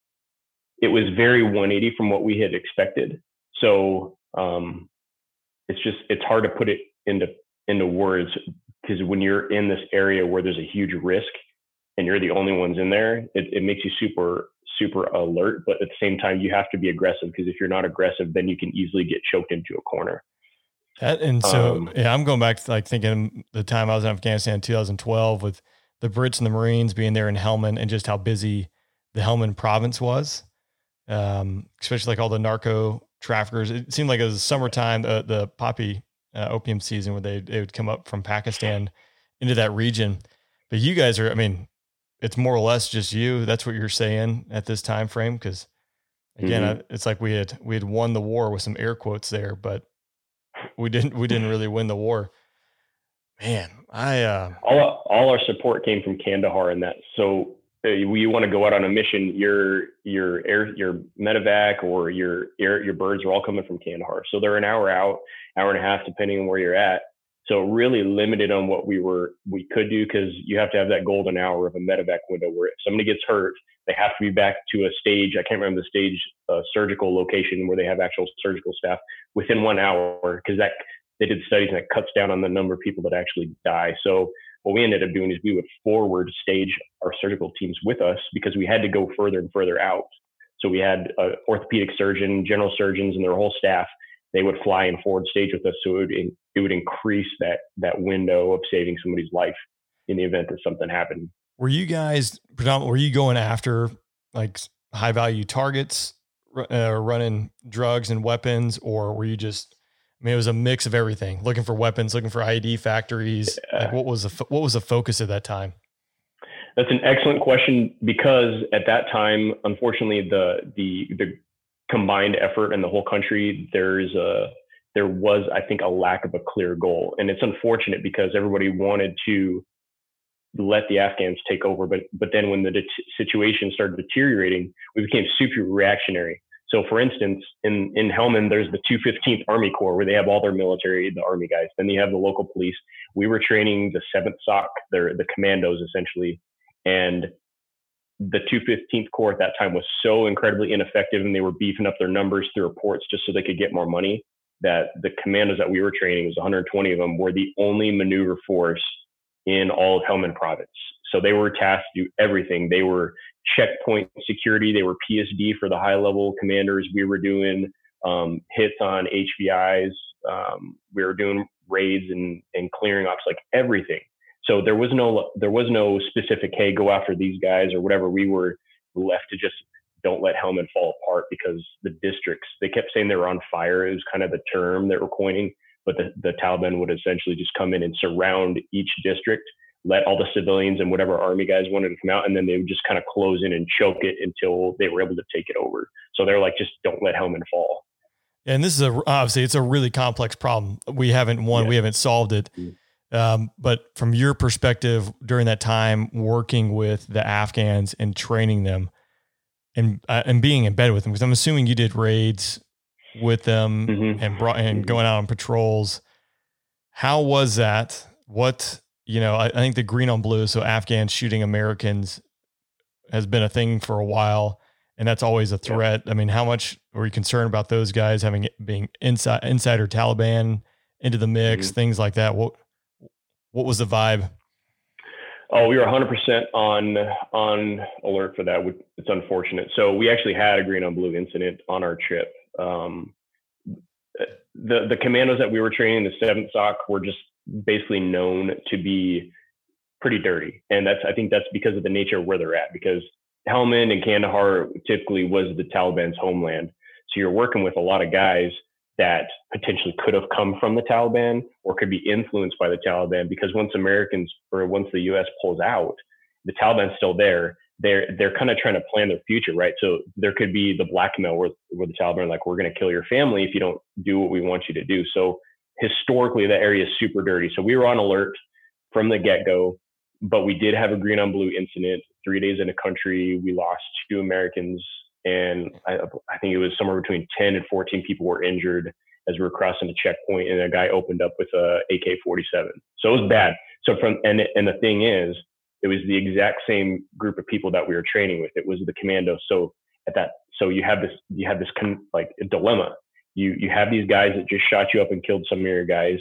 it was very one eighty from what we had expected. So um, it's just it's hard to put it into into words, because when you're in this area where there's a huge risk and you're the only ones in there, it, it makes you super, super alert. But at the same time, you have to be aggressive, because if you're not aggressive, then you can easily get choked into a corner. That, and so, um, yeah, I'm going back to like thinking the time I was in Afghanistan in two thousand twelve with the Brits and the Marines being there in Helmand, and just how busy the Helmand province was, um, especially like all the narco traffickers. It seemed like it was summertime, uh, the poppy uh, opium season, where they, they would come up from Pakistan into that region. But you guys are, I mean, it's more or less just you. That's what you're saying at this time frame. Cause again, mm-hmm. I, it's like we had, we had won the war with some air quotes there, but we didn't, we didn't really win the war, man. I, uh, all, all our support came from Kandahar in that. So uh, you want to go out on a mission, your, your air, your medevac or your air, your birds are all coming from Kandahar. So they're an hour out, hour and a half, depending on where you're at. So really limited on what we were, we could do, because you have to have that golden hour of a medevac window where if somebody gets hurt, they have to be back to a stage. I can't remember the stage, uh, surgical location where they have actual surgical staff within one hour, because that they did studies and it cuts down on the number of people that actually die. So what we ended up doing is we would forward stage our surgical teams with us, because we had to go further and further out. So we had an orthopedic surgeon, general surgeons, and their whole staff. They would fly in forward stage with us, so it would, it would increase that that window of saving somebody's life in the event that something happened. Were you guys predominantly, were you going after like high value targets, uh, running drugs and weapons, or were you just, I mean, it was a mix of everything, looking for weapons, looking for I E D factories? Yeah. Like what was the, what was the focus at that time? That's an excellent question, because at that time, unfortunately, the, the, the, combined effort in the whole country, there's a, there was, I think, a lack of a clear goal. And it's unfortunate, because everybody wanted to let the Afghans take over. But, but then when the de- situation started deteriorating, we became super reactionary. So for instance, in, in Helmand, there's the two fifteenth Army Corps, where they have all their military, the Army guys. Then you have the local police. We were training the seventh S O C, they're the commandos essentially. And the two fifteenth Corps at that time was so incredibly ineffective, and they were beefing up their numbers through reports just so they could get more money, that the commandos that we were training, was one hundred twenty of them, were the only maneuver force in all of Helmand province. So they were tasked to do everything. They were checkpoint security. They were P S D for the high level commanders. We were doing um, hits on H V Is. Um, we were doing raids and, and clearing ops, like everything. So there was no, there was no specific, hey, go after these guys or whatever. We were left to just don't let Helmand fall apart, because the districts, they kept saying they were on fire. It was kind of the term that were coining, but the, the Taliban would essentially just come in and surround each district, let all the civilians and whatever army guys wanted to come out, and then they would just kind of close in and choke it until they were able to take it over. So they're like, just don't let Helmand fall. And this is a, obviously it's a really complex problem. We haven't won, yeah. we haven't solved it. Mm-hmm. Um, but from your perspective during that time, working with the Afghans and training them and, uh, and being embedded with them, because I'm assuming you did raids with them mm-hmm. and brought and going out on patrols. How was that? What, you know, I, I think the green on blue, so Afghans shooting Americans, has been a thing for a while, and that's always a threat. Yeah. I mean, how much were you concerned about those guys having being inside insider Taliban into the mix, mm-hmm. things like that? What what was the vibe? Oh, we were one hundred percent on on alert for that. It's unfortunate. So we actually had a green on blue incident on our trip. Um, the the commandos that we were training, the seventh S O C, were just basically known to be pretty dirty, and that's I think that's because of the nature of where they're at. Because Helmand and Kandahar typically was the Taliban's homeland, so you're working with a lot of guys that potentially could have come from the Taliban or could be influenced by the Taliban. Because once Americans or once the U S pulls out, the Taliban's still there. They're they're kind of trying to plan their future, right? So there could be the blackmail where, where the Taliban are like, we're going to kill your family if you don't do what we want you to do. So historically, that area is super dirty. So we were on alert from the get-go, but we did have a green on blue incident. Three days in the country, we lost two Americans, and I, I think it was somewhere between ten and fourteen people were injured as we were crossing the checkpoint, and a guy opened up with a A K forty-seven. So it was bad. So from and and the thing is, it was the exact same group of people that we were training with. It was the commandos. So at that, so you have this, you have this con, like a dilemma. You you have these guys that just shot you up and killed some of your guys.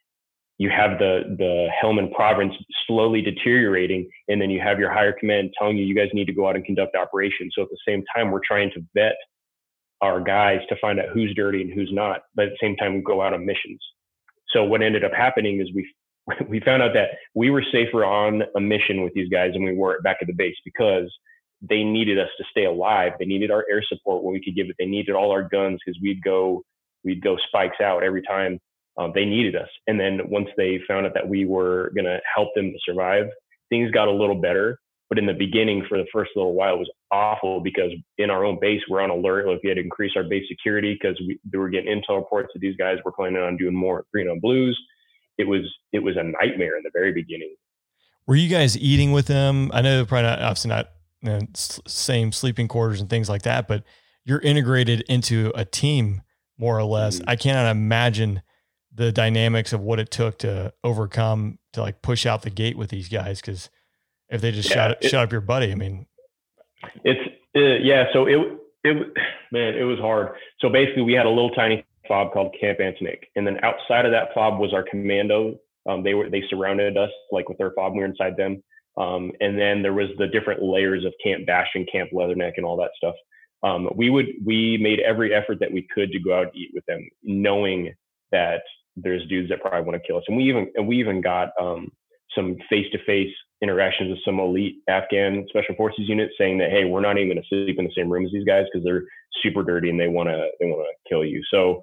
You have the the Helmand province slowly deteriorating, and then you have your higher command telling you you guys need to go out and conduct operations. So at the same time, we're trying to vet our guys to find out who's dirty and who's not, but at the same time, we go out on missions. So what ended up happening is we we found out that we were safer on a mission with these guys than we were back at the base, because they needed us to stay alive. They needed our air support when we could give it. They needed all our guns, because we'd go we'd go spikes out every time. Um, they needed us. And then once they found out that we were going to help them to survive, things got a little better. But in the beginning, for the first little while, it was awful, because in our own base, we're on alert. Like, we had to increase our base security because we, we were getting intel reports that these guys were planning on doing more green on blues. It was it was a nightmare in the very beginning. Were you guys eating with them? I know probably not, obviously not, you know, same sleeping quarters and things like that, but you're integrated into a team more or less. Mm-hmm. I cannot imagine the dynamics of what it took to overcome, to like push out the gate with these guys. Cause if they just yeah, shot, it, shot up your buddy, I mean, it's uh, yeah. So it, it, man, it was hard. So basically we had a little tiny fob called Camp Antonik. And then outside of that fob was our commando. Um, they were, they surrounded us like with their fob, we were inside them. Um, and then there was the different layers of Camp Bastion, Camp Leatherneck, and all that stuff. Um, we would, we made every effort that we could to go out and eat with them, knowing that there's dudes that probably want to kill us. And we even, and we even got um, some face-to-face interactions with some elite Afghan special forces units saying that, hey, we're not even going to sleep in the same room as these guys because they're super dirty and they want to, they want to kill you. So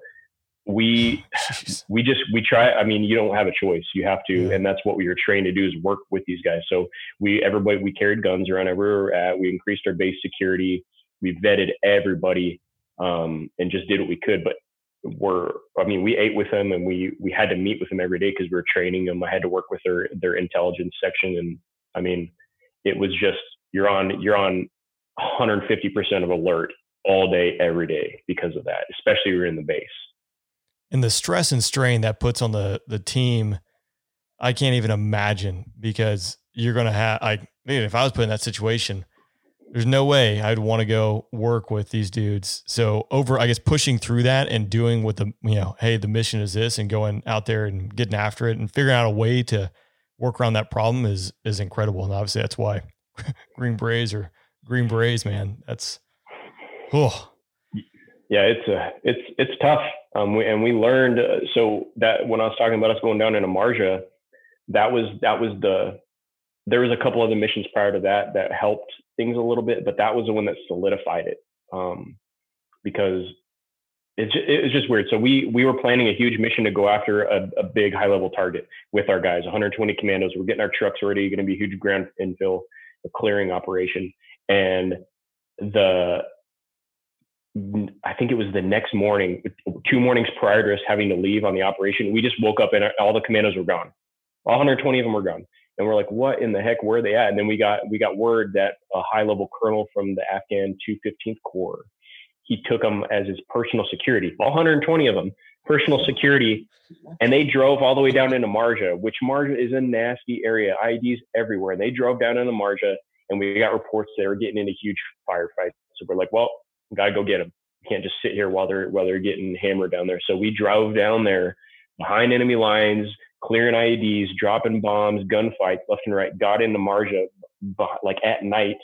we, we just, we try, I mean, you don't have a choice. You have to, and that's what we were trained to do, is work with these guys. So we, everybody, we carried guns around everywhere we were at. We increased our base security. We vetted everybody um, and just did what we could. But we're, I mean, we ate with them, and we, we had to meet with them every day because we were training them. I had to work with their, their intelligence section. And I mean, it was just, you're on, you're on one hundred fifty percent of alert all day, every day because of that, especially when you're in the base. And the stress and strain that puts on the, the team, I can't even imagine, because you're going to have, I mean, if I was put in that situation, there's no way I'd want to go work with these dudes. So over, I guess, pushing through that and doing what the, you know, hey, the mission is this, and going out there and getting after it and figuring out a way to work around that problem is, is incredible. And obviously that's why Green Berets or Green Berets, man, that's, oh. Yeah, it's a, it's, it's tough. Um, we, and we learned, uh, so that when I was talking about us going down into Marja, that was, that was the, there was a couple other missions prior to that that helped things a little bit, but that was the one that solidified it. Um, because it's just, it was just weird. So we, we were planning a huge mission to go after a, a big high level target with our guys, one hundred twenty commandos. We're getting our trucks ready, going to be a huge ground infill, a clearing operation. And the, I think it was the next morning, two mornings prior to us having to leave on the operation, we just woke up and all the commandos were gone. All one hundred twenty of them were gone. And we're like, what in the heck, where are they at? And then we got, we got word that a high level colonel from the Afghan two fifteenth Corps, he took them as his personal security, all one hundred twenty of them, personal security. And they drove all the way down into Marja, which Marja is a nasty area, I E Ds everywhere. And they drove down into Marja, and we got reports they were getting into huge firefights. So we're like, well, gotta go get them. You can't just sit here while they're while they're getting hammered down there. So we drove down there behind enemy lines, clearing I E Ds, dropping bombs, gunfights left and right. Got into Marja like at night,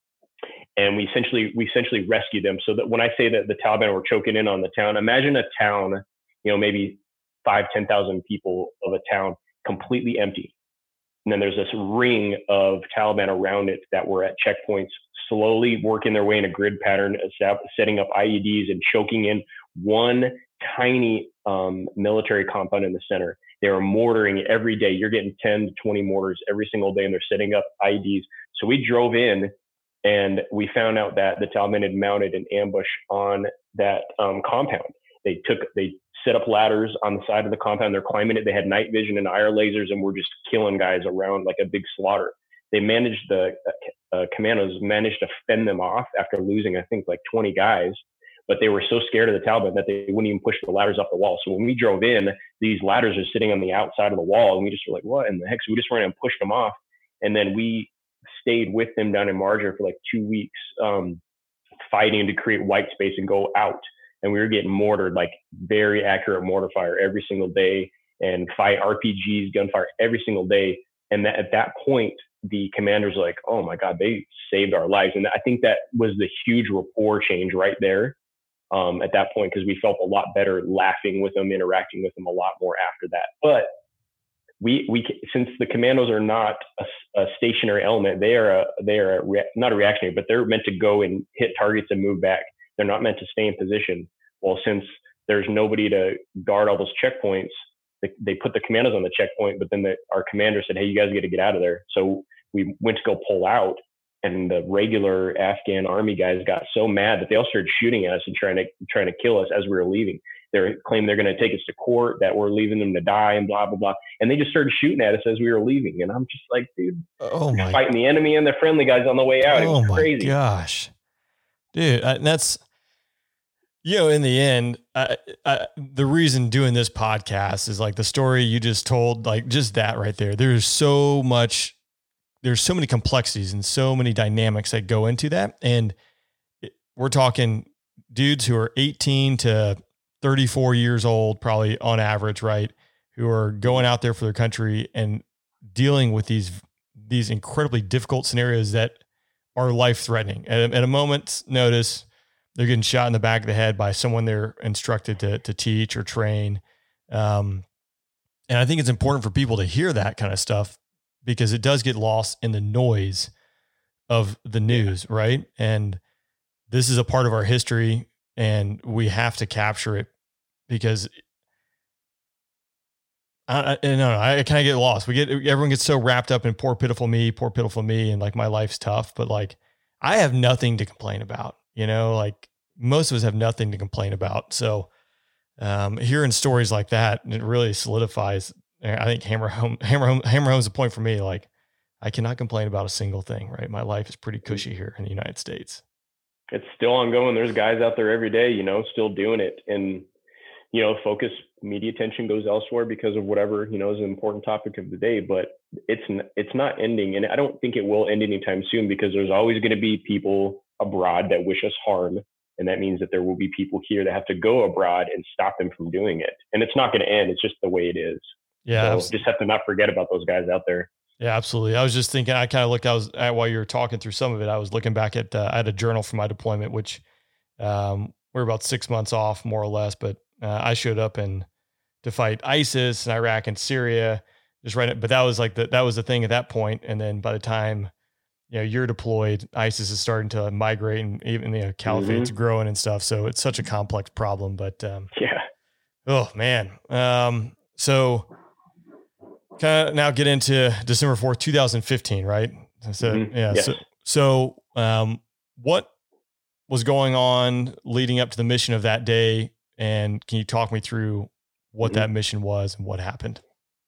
and we essentially we essentially rescued them. So that when I say that the Taliban were choking in on the town, imagine a town, you know, maybe five, ten thousand people of a town, completely empty. And then there's this ring of Taliban around it that were at checkpoints, slowly working their way in a grid pattern, setting up I E Ds and choking in one tiny um, military compound in the center. They were mortaring every day. You're getting ten to twenty mortars every single day, and they're setting up I E Ds. So we drove in, and we found out that the Taliban had mounted an ambush on that um, compound. They took, they set up ladders on the side of the compound. They're climbing it. They had night vision and I R lasers, and were just killing guys around like a big slaughter. They managed, the uh, commandos managed to fend them off after losing, I think, like twenty guys. But they were so scared of the Taliban that they wouldn't even push the ladders off the wall. So when we drove in, these ladders are sitting on the outside of the wall, and we just were like, what in the heck? So we just ran and pushed them off. And then we stayed with them down in Marja for like two weeks, um, fighting to create white space and go out. And we were getting mortared, like very accurate mortar fire every single day, and fight R P Gs, gunfire every single day. And that, at that point, the commanders were like, oh my God, they saved our lives. And I think that was the huge rapport change right there. Um, at that point, because we felt a lot better laughing with them, interacting with them a lot more after that. But we, we, since the commandos are not a, a stationary element, they are a, they are a rea- not a reactionary, but they're meant to go and hit targets and move back. They're not meant to stay in position. Well, since there's nobody to guard all those checkpoints, they, they put the commandos on the checkpoint, but then the, our commander said, hey, you guys got to get out of there. So we went to go pull out. And the regular Afghan army guys got so mad that they all started shooting at us and trying to trying to kill us as we were leaving. They claimed they're going to take us to court, that we're leaving them to die, and blah blah blah. And they just started shooting at us as we were leaving. And I'm just like, dude, oh my, fighting the enemy and the friendly guys on the way out. Oh, it was my crazy. Gosh, dude, I, that's, you know, in the end, I, I, the reason doing this podcast is like the story you just told, like just that right there. There's so much. There's so many complexities and so many dynamics that go into that. And we're talking dudes who are eighteen to thirty-four years old, probably on average, right? Who are going out there for their country and dealing with these, these incredibly difficult scenarios that are life threatening. At, at a moment's notice, they're getting shot in the back of the head by someone they're instructed to, to teach or train. Um, and I think it's important for people to hear that kind of stuff, because it does get lost in the noise of the news, right? And this is a part of our history, and we have to capture it, because I, I, no, I kind of get lost. We get, everyone gets so wrapped up in poor, pitiful me, poor, pitiful me. And like, my life's tough, but like, I have nothing to complain about, you know, like most of us have nothing to complain about. So um, hearing stories like that, it really solidifies, I think hammer home, hammer home, hammer home's the point for me. Like, I cannot complain about a single thing, right? My life is pretty cushy here in the United States. It's still ongoing. There's guys out there every day, you know, still doing it. And, you know, focus, media attention goes elsewhere because of whatever, you know, is an important topic of the day, but it's, it's not ending. And I don't think it will end anytime soon, because there's always going to be people abroad that wish us harm. And that means that there will be people here that have to go abroad and stop them from doing it. And it's not going to end. It's just the way it is. Yeah. So just have to not forget about those guys out there. Yeah, absolutely. I was just thinking, I kind of looked, I was at, while you were talking through some of it, I was looking back at, uh, I had a journal from my deployment, which, um, we're about six months off more or less, but uh, I showed up and to fight ISIS in Iraq and Syria, just right. But that was like the, that was the thing at that point. And then by the time, you know, you're deployed, ISIS is starting to migrate and even, you know, caliphate's mm-hmm. growing and stuff. So it's such a complex problem, but um, yeah. Oh man. Um, so kind of now get into December fourth, two thousand fifteen, right? So, mm-hmm. yeah. Yes. So, so um, what was going on leading up to the mission of that day? And can you talk me through what mm-hmm. that mission was and what happened?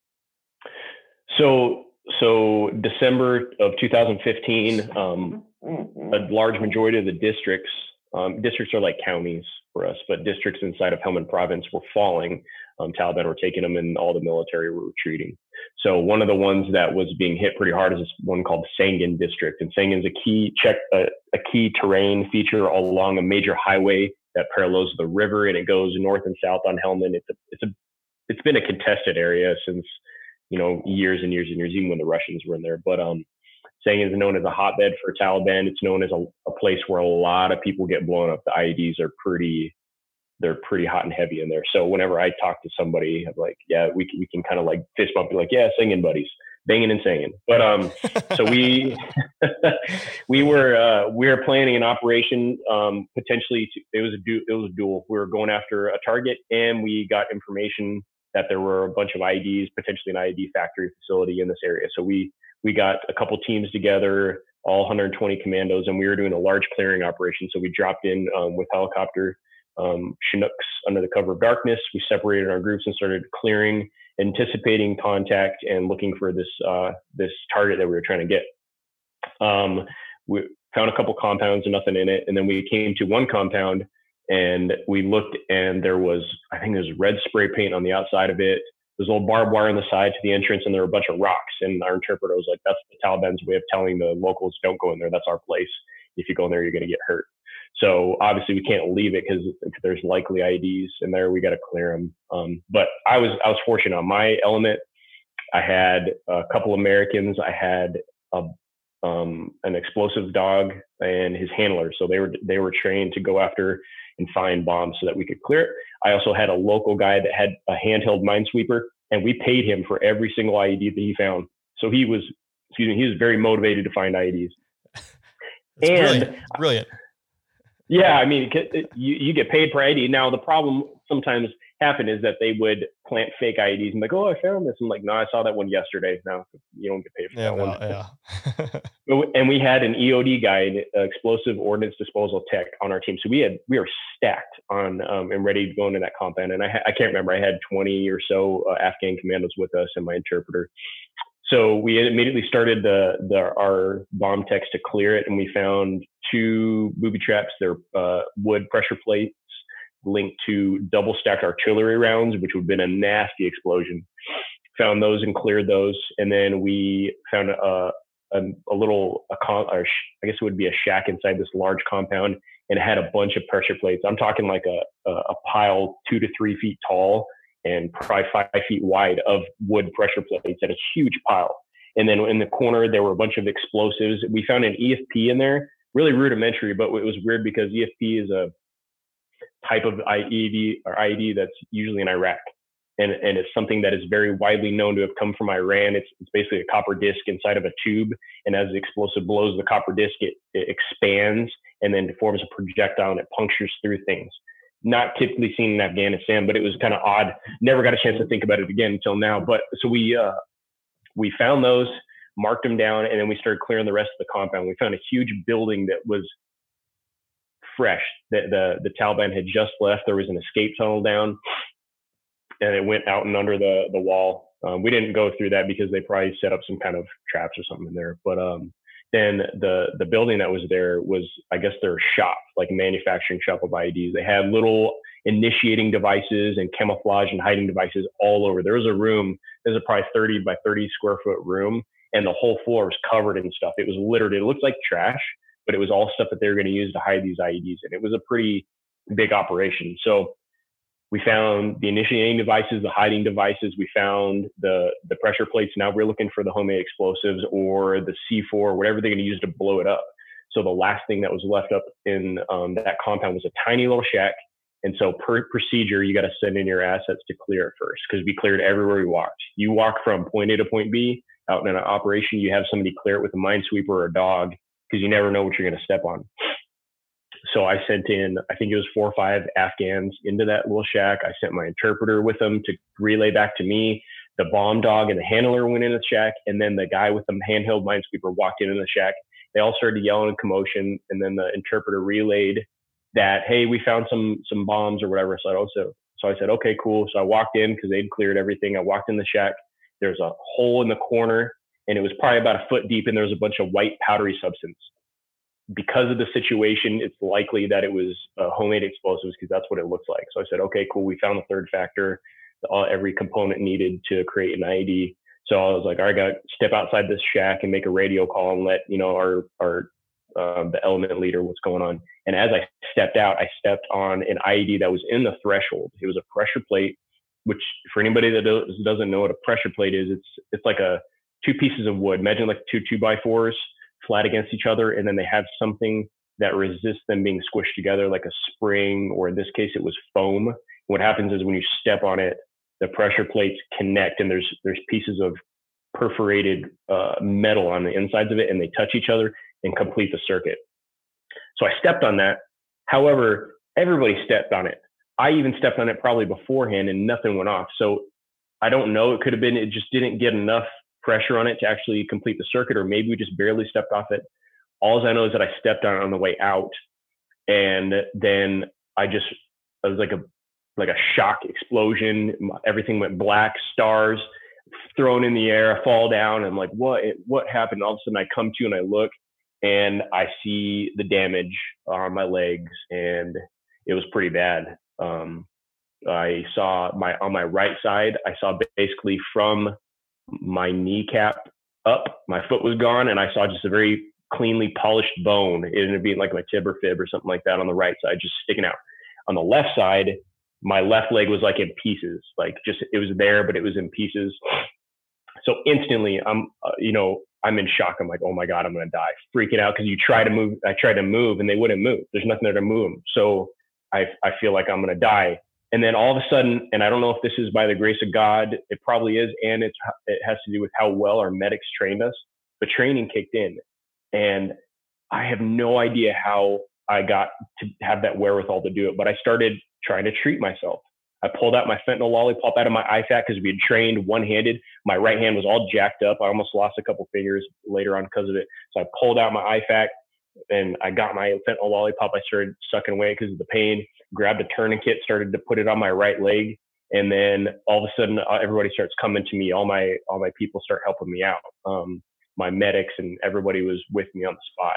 So, so December of two thousand fifteen, um, a large majority of the districts, um, districts are like counties for us, but districts inside of Helmand province were falling. Um, Taliban were taking them and all the military were retreating. So one of the ones that was being hit pretty hard is this one called Sangin district. And Sangin is a key check, a, a key terrain feature along a major highway that parallels the river, and it goes north and south on Helmand. It's a, it's a, it's been a contested area since, you know, years and years and years, even when the Russians were in there. But um, Sangin is known as a hotbed for Taliban. It's known as a, a place where a lot of people get blown up. The I E Ds are pretty, they're pretty hot and heavy in there. So whenever I talk to somebody, I'm like, yeah, we can, we can kind of like fist bump, be like, yeah, singing buddies, banging and singing. But um, so we we were uh, we were planning an operation um, potentially. To, it was a du- it was a duel. We were going after a target, and we got information that there were a bunch of I E Ds, potentially an I E D factory facility in this area. So we we got a couple teams together, all one hundred twenty commandos, and we were doing a large clearing operation. So we dropped in um, with helicopter um, Chinooks under the cover of darkness. We separated our groups and started clearing, anticipating contact and looking for this uh, this target that we were trying to get. Um, we found a couple compounds and nothing in it, and then we came to one compound and we looked, and there was, I think there's red spray paint on the outside of it. There's a little barbed wire on the side to the entrance, and there were a bunch of rocks. And our interpreter was like, "That's the Taliban's way of telling the locals, don't go in there. That's our place. If you go in there, you're going to get hurt." So obviously we can't leave it because there's likely I E Ds in there. We got to clear them. Um, but I was I was fortunate on my element. I had a couple Americans. I had a, um, an explosive dog and his handler. So they were they were trained to go after and find bombs so that we could clear it. I also had a local guy that had a handheld minesweeper, and we paid him for every single I E D that he found. So he was, excuse me, he was very motivated to find I E Ds. That's and brilliant. brilliant. Yeah, I mean, you, you get paid per I E D. Now, the problem sometimes happen is that they would plant fake I E Ds and like, oh, I found this. I'm like, no, I saw that one yesterday. No, you don't get paid for yeah, that well, one. Yeah. And we had an E O D guy, an explosive ordnance disposal tech, on our team. So we had we were stacked on um, and ready to go into that compound. And I, I can't remember. I had twenty or so uh, Afghan commandos with us and my interpreter. So we immediately started the, the our bomb techs to clear it, and we found two booby traps. They're uh, wood pressure plates linked to double stacked artillery rounds, which would have been a nasty explosion. Found those and cleared those, and then we found a a, a little a con, or I guess it would be a shack inside this large compound, and it had a bunch of pressure plates. I'm talking like a a, a pile two to three feet tall and probably five feet wide of wood pressure plates at a huge pile. And then in the corner, there were a bunch of explosives. We found an E F P in there, really rudimentary, but it was weird because E F P is a type of I E D or I E D that's usually in Iraq. And, and it's something that is very widely known to have come from Iran. It's, it's basically a copper disc inside of a tube. And as the explosive blows the copper disc, it, it expands and then forms a projectile and it punctures through things. Not typically seen in Afghanistan, but it was kind of odd. Never got a chance to think about it again until now. But so we uh, we found those, marked them down, and then we started clearing the rest of the compound. We found a huge building that was fresh, that the, the Taliban had just left. There was an escape tunnel down, and it went out and under the, the wall. Um, we didn't go through that because they probably set up some kind of traps or something in there. But um, then the the building that was there was, I guess, their shop, like a manufacturing shop of I E Ds. They had little initiating devices and camouflage and hiding devices all over. There was a room, there's a probably thirty by thirty square foot room, and the whole floor was covered in stuff. It was littered. It looked like trash, but it was all stuff that they were going to use to hide these I E Ds. And it was a pretty big operation. So we found the initiating devices, the hiding devices. We found the the pressure plates. Now we're looking for the homemade explosives or the C four, whatever they're going to use to blow it up. So the last thing that was left up in um, that compound was a tiny little shack. And so per procedure, you got to send in your assets to clear it first, because we cleared everywhere we walked. You walk from point A to point B out in an operation, you have somebody clear it with a minesweeper or a dog, because you never know what you're going to step on. So I sent in, I think it was four or five Afghans into that little shack. I sent my interpreter with them to relay back to me. The bomb dog and the handler went in the shack, and then the guy with the handheld minesweeper walked into the shack. They all started yelling in commotion, and then the interpreter relayed that, hey, we found some some bombs or whatever. So I also, so I said, okay, cool. So I walked in because they'd cleared everything. I walked in the shack. There's a hole in the corner, and it was probably about a foot deep, and there was a bunch of white powdery substance. Because of the situation, it's likely that it was uh, homemade explosives, because that's what it looks like. So I said, okay, cool. We found the third factor, uh, every component needed to create an I E D. So I was like, all right, I got to step outside this shack and make a radio call and let, you know, our, our, uh, the element leader what's going on. And as I stepped out, I stepped on an I E D that was in the threshold. It was a pressure plate, which for anybody that doesn't know what a pressure plate is, it's, it's like a two pieces of wood. Imagine like two two by fours flat against each other. And then they have something that resists them being squished together, like a spring, or in this case, it was foam. What happens is when you step on it, the pressure plates connect, and there's there's pieces of perforated uh, metal on the insides of it, and they touch each other and complete the circuit. So I stepped on that. However, everybody stepped on it. I even stepped on it probably beforehand, and nothing went off. So I don't know. It could have been it just didn't get enough pressure on it to actually complete the circuit, or maybe we just barely stepped off it. All I know is that I stepped on it on the way out, and then I just it was like a like a shock explosion. Everything went black, stars thrown in the air, fall down. I'm like, what, what happened? All of a sudden I come to and I look, and I see the damage on my legs, and it was pretty bad. Um, I saw my, on my right side, I saw basically from my kneecap up, my foot was gone, and I saw just a very cleanly polished bone. It ended up being like my tib or fib or something like that on the right side, just sticking out. On the left side, my left leg was like in pieces, like just, it was there, but it was in pieces. So instantly I'm, uh, you know, I'm in shock. I'm like, oh my God, I'm going to die, freaking out. Cause you try to move, I tried to move and they wouldn't move. There's nothing there to move them. So I, I feel like I'm going to die. And then all of a sudden, and I don't know if this is by the grace of God, it probably is. And it's, it has to do with how well our medics trained us. The training kicked in, and I have no idea how I got to have that wherewithal to do it, but I started trying to treat myself. I pulled out my fentanyl lollipop out of my I FAK because we had trained one-handed. My right hand was all jacked up. I almost lost a couple fingers later on because of it. So I pulled out my I FAK and I got my fentanyl lollipop. I started sucking away because of the pain, grabbed a tourniquet, started to put it on my right leg. And then all of a sudden uh, everybody starts coming to me. All my, all my people start helping me out. Um, my medics and everybody was with me on the spot.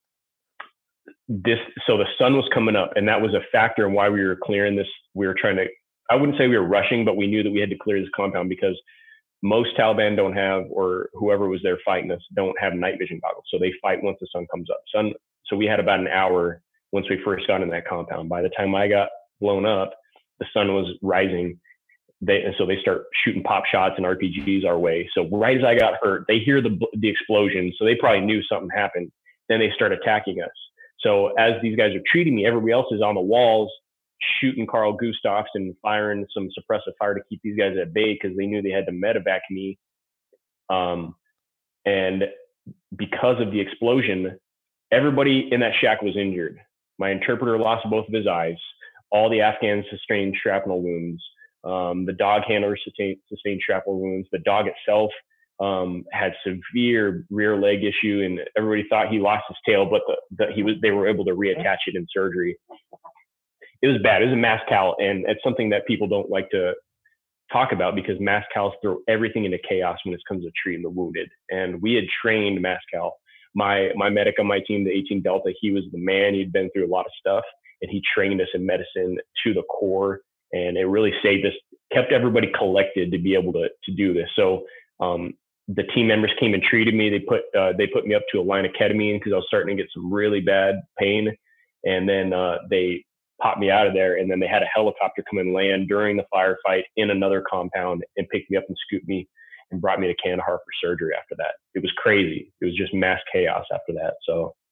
This, so the sun was coming up, and that was a factor in why we were clearing this. We were trying to, I wouldn't say we were rushing, but we knew that we had to clear this compound because most Taliban don't have, or whoever was there fighting us, don't have night vision goggles. So they fight once the sun comes up. Sun. So we had about an hour once we first got in that compound. By the time I got blown up, the sun was rising. They, and so they start shooting pop shots and R P Gs our way. So right as I got hurt, they hear the, the explosion. So they probably knew something happened. Then they start attacking us. So as these guys are treating me, everybody else is on the walls shooting Carl Gustafs and firing some suppressive fire to keep these guys at bay because they knew they had to medevac me. Um, and because of the explosion, everybody in that shack was injured. My interpreter lost both of his eyes. All the Afghans sustained shrapnel wounds. Um, the dog handler sustained, sustained shrapnel wounds. The dog itself um, had severe rear leg issue, and everybody thought he lost his tail, but the, the, he was, they were able to reattach it in surgery. It was bad. It was a mass cal, and it's something that people don't like to talk about because mass cals throw everything into chaos when it comes to treating the wounded. And we had trained mass cal. My, my medic on my team, the eighteen Delta, he was the man. He'd been through a lot of stuff, and he trained us in medicine to the core. And it really saved us, kept everybody collected to be able to, to do this. So, um, the team members came and treated me. They put, uh, they put me up to a line of ketamine because I was starting to get some really bad pain. And then, uh, they popped me out of there. And then they had a helicopter come and land during the firefight in another compound and picked me up and scooped me and brought me to Kandahar for surgery after that. It was crazy. It was just mass chaos after that. So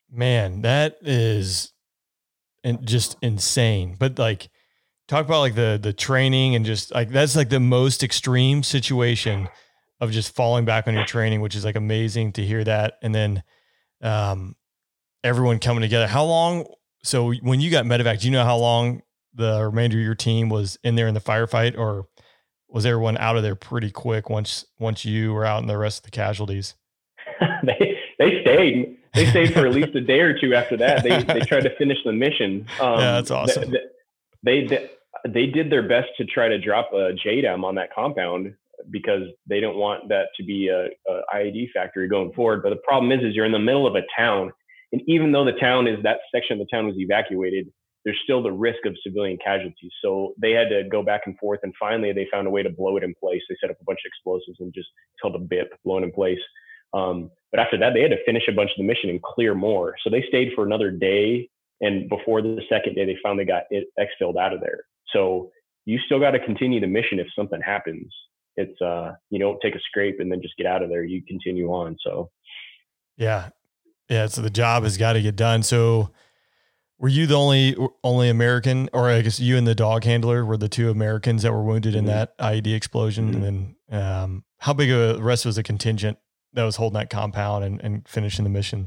Man, that is in, just insane. But like, talk about like the the training and just like that's like the most extreme situation of just falling back on your training, which is like amazing to hear that. And then um, everyone coming together. How long? So when you got medevac, do you know how long the remainder of your team was in there in the firefight, or was everyone out of there pretty quick once once you were out and the rest of the casualties? they they stayed. They stayed for at least a day or two after that. They they tried to finish the mission. Um, yeah, that's awesome. They, they they did their best to try to drop a J DAM on that compound because they didn't want that to be a, a I E D factory going forward. But the problem is, is you're in the middle of a town, and even though the town is that section of the town was evacuated, there's still the risk of civilian casualties. So they had to go back and forth, and finally they found a way to blow it in place. They set up a bunch of explosives and just held a B I P, blown in place. Um, but after that, they had to finish a bunch of the mission and clear more. So they stayed for another day. And before the second day, they finally got it exfilled out of there. So you still got to continue the mission if something happens. It's, uh, you don't take a scrape and then just get out of there. You continue on. So, yeah. Yeah. So the job has got to get done. So were you the only, only American, or I guess you and the dog handler were the two Americans that were wounded in mm-hmm. that I E D explosion? Mm-hmm. And then, um, how big of a rest was the contingent that was holding that compound and, and finishing the mission?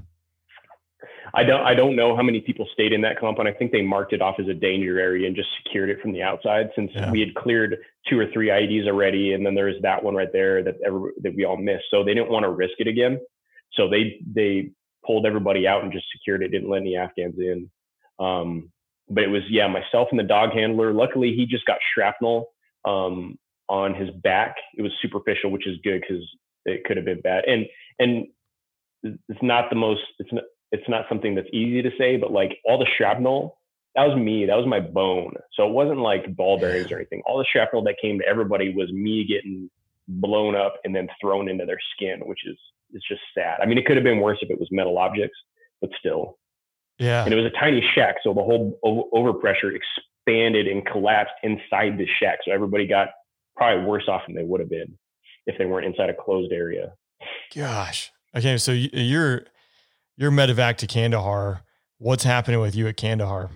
I don't, I don't know how many people stayed in that compound. I think they marked it off as a danger area and just secured it from the outside, since yeah. we had cleared two or three I E Ds already. And then there was that one right there that every, that we all missed. So they didn't want to risk it again. So they, they pulled everybody out and just secured it. Didn't let any Afghans in. Um, but it was, yeah, myself and the dog handler. Luckily he just got shrapnel, um, on his back. It was superficial, which is good, because it could have been bad. And, and it's not the most, it's not, it's not something that's easy to say, but like all the shrapnel, that was me, that was my bone. So it wasn't like ball bearings or anything. All the shrapnel that came to everybody was me getting blown up and then thrown into their skin, which is, it's just sad. I mean, it could have been worse if it was metal objects, but still. Yeah. And it was a tiny shack. So the whole over- overpressure expanded and collapsed inside the shack. So everybody got probably worse off than they would have been if they weren't inside a closed area. Gosh. Okay. So you're, you're medevac to Kandahar. What's happening with you at Kandahar?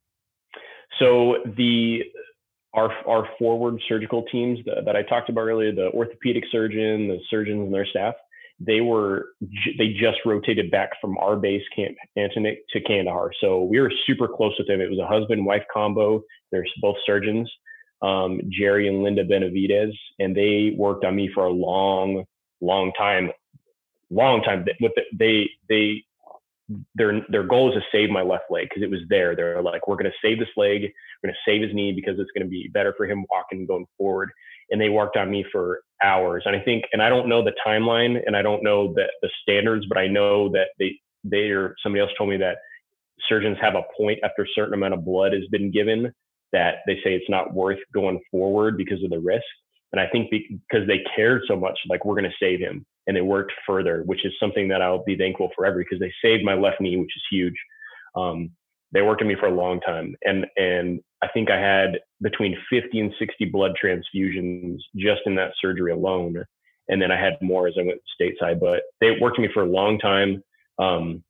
So the, our, our forward surgical teams that, that I talked about earlier, the orthopedic surgeon, the surgeons and their staff, they were, they just rotated back from our base Camp Antoinette to Kandahar. So we were super close with them. It was a husband wife combo. They're both surgeons. Um, Jerry and Linda Benavidez, and they worked on me for a long, long time, long time. With the, they, they, their, their goal is to save my left leg, because it was there. They're like, we're going to save this leg. We're going to save his knee because it's going to be better for him walking going forward. And they worked on me for hours. And I think, and I don't know the timeline, and I don't know the, the standards, but I know that they, they or somebody else told me that surgeons have a point after a certain amount of blood has been given that they say it's not worth going forward because of the risk. And I think because they cared so much, like, we're going to save him, and they worked further, which is something that I'll be thankful forever, because they saved my left knee, which is huge. Um, they worked on me for a long time. And, and I think I had between fifty and sixty blood transfusions just in that surgery alone. And then I had more as I went stateside, but they worked on me for a long time. Um,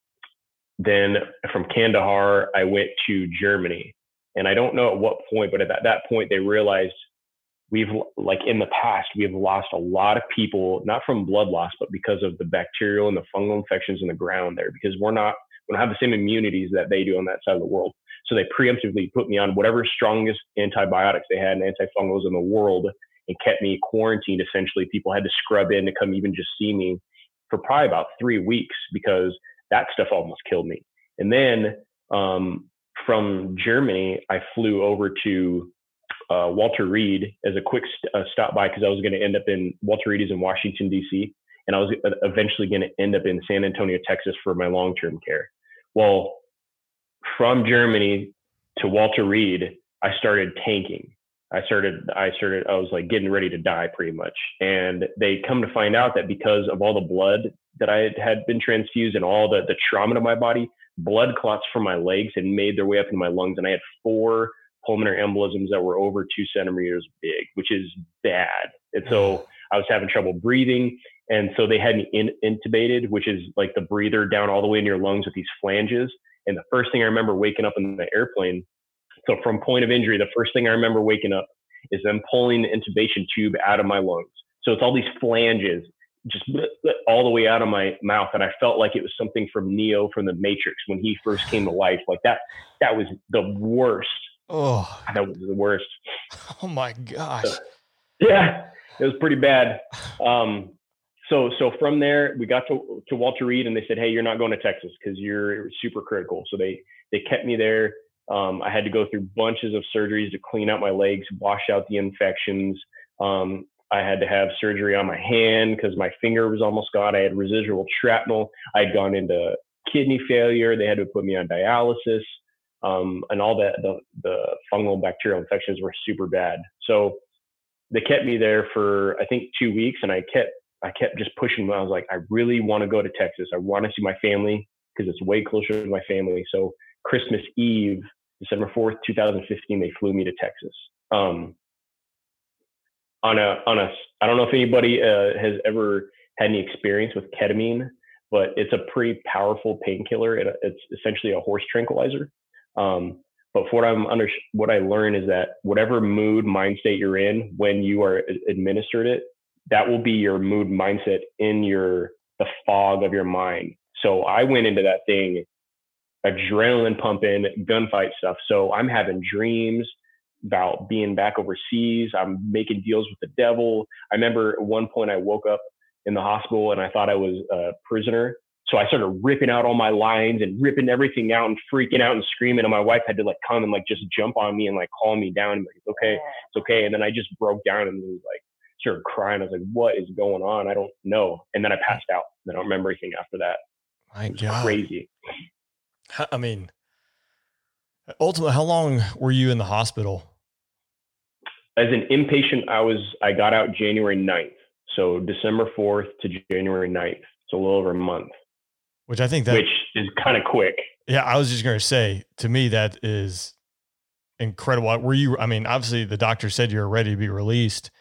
then from Kandahar, I went to Germany. And I don't know at what point, but at that, that point, they realized we've, like in the past, we have lost a lot of people, not from blood loss, but because of the bacterial and the fungal infections in the ground there, because we're not, we don't have the same immunities that they do on that side of the world. So they preemptively put me on whatever strongest antibiotics they had and antifungals in the world, and kept me quarantined. Essentially, people had to scrub in to come even just see me for probably about three weeks because that stuff almost killed me. And then, um, from Germany, I flew over to uh, Walter Reed as a quick st- uh, stop by, because I was going to end up in Walter Reed is in Washington, D C, and I was eventually going to end up in San Antonio, Texas for my long-term care. Well, from Germany to Walter Reed, I started tanking. I started, I started, I was like getting ready to die pretty much. And they come to find out that because of all the blood that I had, had been transfused and all the, the trauma to my body, blood clots from my legs had made their way up into my lungs. And I had four pulmonary embolisms that were over two centimeters big, which is bad. And so I was having trouble breathing. And so they had me in, intubated, which is like the breather down all the way in your lungs with these flanges. And the first thing I remember waking up in the airplane, so from point of injury, the first thing I remember waking up is them pulling the intubation tube out of my lungs. So it's all these flanges just all the way out of my mouth. And I felt like it was something from Neo from the Matrix when he first came to life. Like that, that was the worst. Oh, that was the worst. Oh my gosh. So, yeah, it was pretty bad. Um, So, so from there, we got to, to Walter Reed, and they said, "Hey, you're not going to Texas because you're super critical." So they, they kept me there. Um, I had to go through bunches of surgeries to clean out my legs, wash out the infections. Um, I had to have surgery on my hand because my finger was almost gone. I had residual shrapnel. I had gone into kidney failure. They had to put me on dialysis, um, and all that. The, the fungal bacterial infections were super bad. So they kept me there for, I think, two weeks, and I kept I kept just pushing them. I was like, I really want to go to Texas. I want to see my family because it's way closer to my family. So Christmas Eve, December fourth, two thousand fifteen, they flew me to Texas. Um, on a, on a, I don't know if anybody uh, has ever had any experience with ketamine, but it's a pretty powerful painkiller. It, it's essentially a horse tranquilizer. Um, but for what I'm under, what I learned is that whatever mood, mind state you're in when you are administered it, that will be your mood mindset in your, the fog of your mind. So I went into that thing, adrenaline pumping, gunfight stuff. So I'm having dreams about being back overseas. I'm making deals with the devil. I remember at one point I woke up in the hospital and I thought I was a prisoner. So I started ripping out all my lines and ripping everything out and freaking out and screaming. And my wife had to like come and like just jump on me and like calm me down. And like, it's okay, it's okay. And then I just broke down and was like, started crying. I was like, what is going on? I don't know. And then I passed out. I don't remember anything after that. My it was God. Crazy. I mean, ultimately, how long were you in the hospital? As an inpatient, I was, I got out January ninth. So December fourth to January ninth. So a little over a month. Which I think that, which is kind of quick. Yeah. I was just going to say, to me, that is incredible. Were you, I mean, obviously the doctor said you were ready to be released.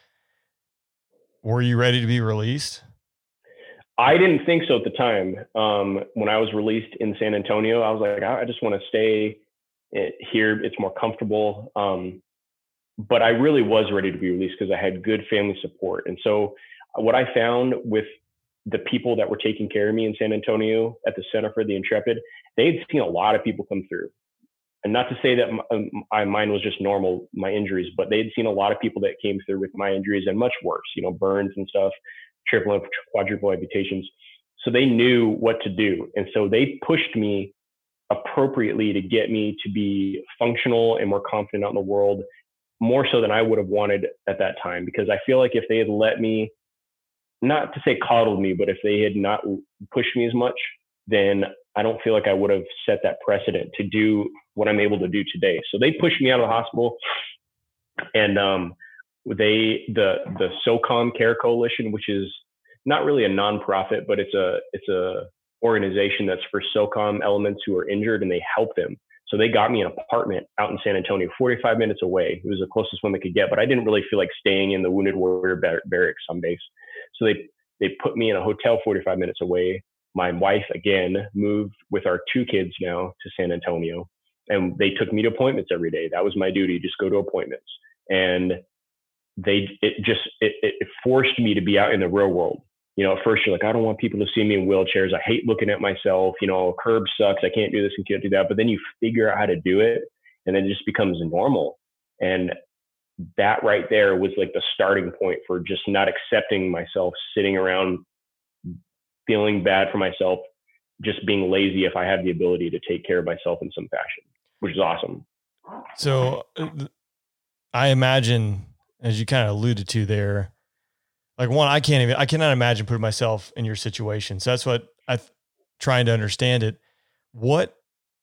Were you ready to be released? I didn't think so at the time. Um, when I was released in San Antonio, I was like, I just want to stay here. It's more comfortable. Um, but I really was ready to be released because I had good family support. And so what I found with the people that were taking care of me in San Antonio at the Center for the Intrepid, they'd seen a lot of people come through. And not to say that my, mine was just normal, my injuries, but they'd seen a lot of people that came through with my injuries and much worse, you know, burns and stuff, triple and quadruple amputations. So they knew what to do. And so they pushed me appropriately to get me to be functional and more confident out in the world, more so than I would have wanted at that time. Because I feel like if they had let me, not to say coddled me, but if they had not pushed me as much, then I don't feel like I would have set that precedent to do what I'm able to do today. So they pushed me out of the hospital, and um, they the the SOCOM Care Coalition, which is not really a nonprofit, but it's a it's a organization that's for SOCOM elements who are injured, and they help them. So they got me an apartment out in San Antonio, forty-five minutes away. It was the closest one they could get, but I didn't really feel like staying in the Wounded Warrior bar- barracks on base. So they they put me in a hotel forty-five minutes away. My wife, again, moved with our two kids now to San Antonio, and they took me to appointments every day. That was my duty, just go to appointments. And they, it just, it, it forced me to be out in the real world. You know, at first you're like, I don't want people to see me in wheelchairs. I hate looking at myself, you know, curb sucks. I can't do this and can't do that. But then you figure out how to do it, and then it just becomes normal. And that right there was like the starting point for just not accepting myself sitting around feeling bad for myself, just being lazy if I have the ability to take care of myself in some fashion, which is awesome. So I imagine, as you kind of alluded to there, like one, I can't even, I cannot imagine putting myself in your situation. So that's what I'm trying to understand it. What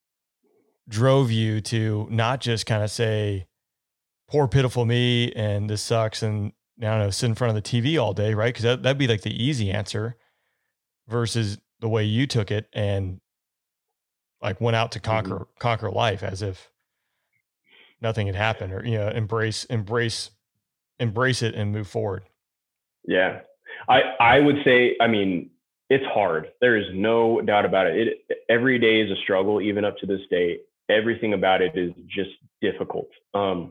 drove you to not just kind of say, poor pitiful me, and this sucks, and I don't know, sit in front of the T V all day, right? Because that, that'd be like the easy answer, versus the way you took it and like went out to conquer, mm-hmm. conquer life as if nothing had happened, or, you know, embrace, embrace, embrace it and move forward. Yeah. I, I would say, I mean, it's hard. There is no doubt about it. It every day is a struggle, even up to this day. Everything about it is just difficult. Um,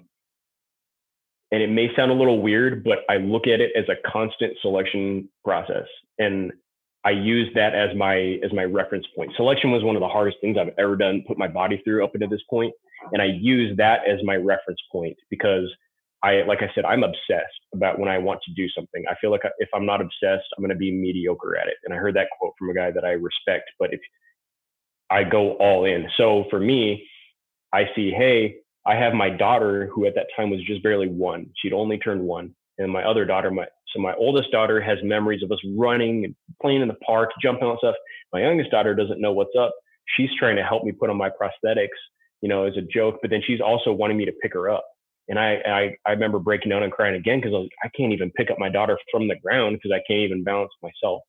and it may sound a little weird, but I look at it as a constant selection process. And I use that as my as my reference point. Selection was one of the hardest things I've ever done, put my body through up until this point. And I use that as my reference point because I, like I said, I'm obsessed about when I want to do something. I feel like if I'm not obsessed, I'm going to be mediocre at it. And I heard that quote from a guy that I respect, but if I go all in. So for me, I see, hey, I have my daughter who at that time was just barely one. She'd only turned one. And my other daughter, my so my oldest daughter has memories of us running and playing in the park, jumping on stuff. My youngest daughter doesn't know what's up. She's trying to help me put on my prosthetics, you know, as a joke, but then she's also wanting me to pick her up. And I, I, I remember breaking down and crying again because I was I can't even pick up my daughter from the ground because I can't even balance myself.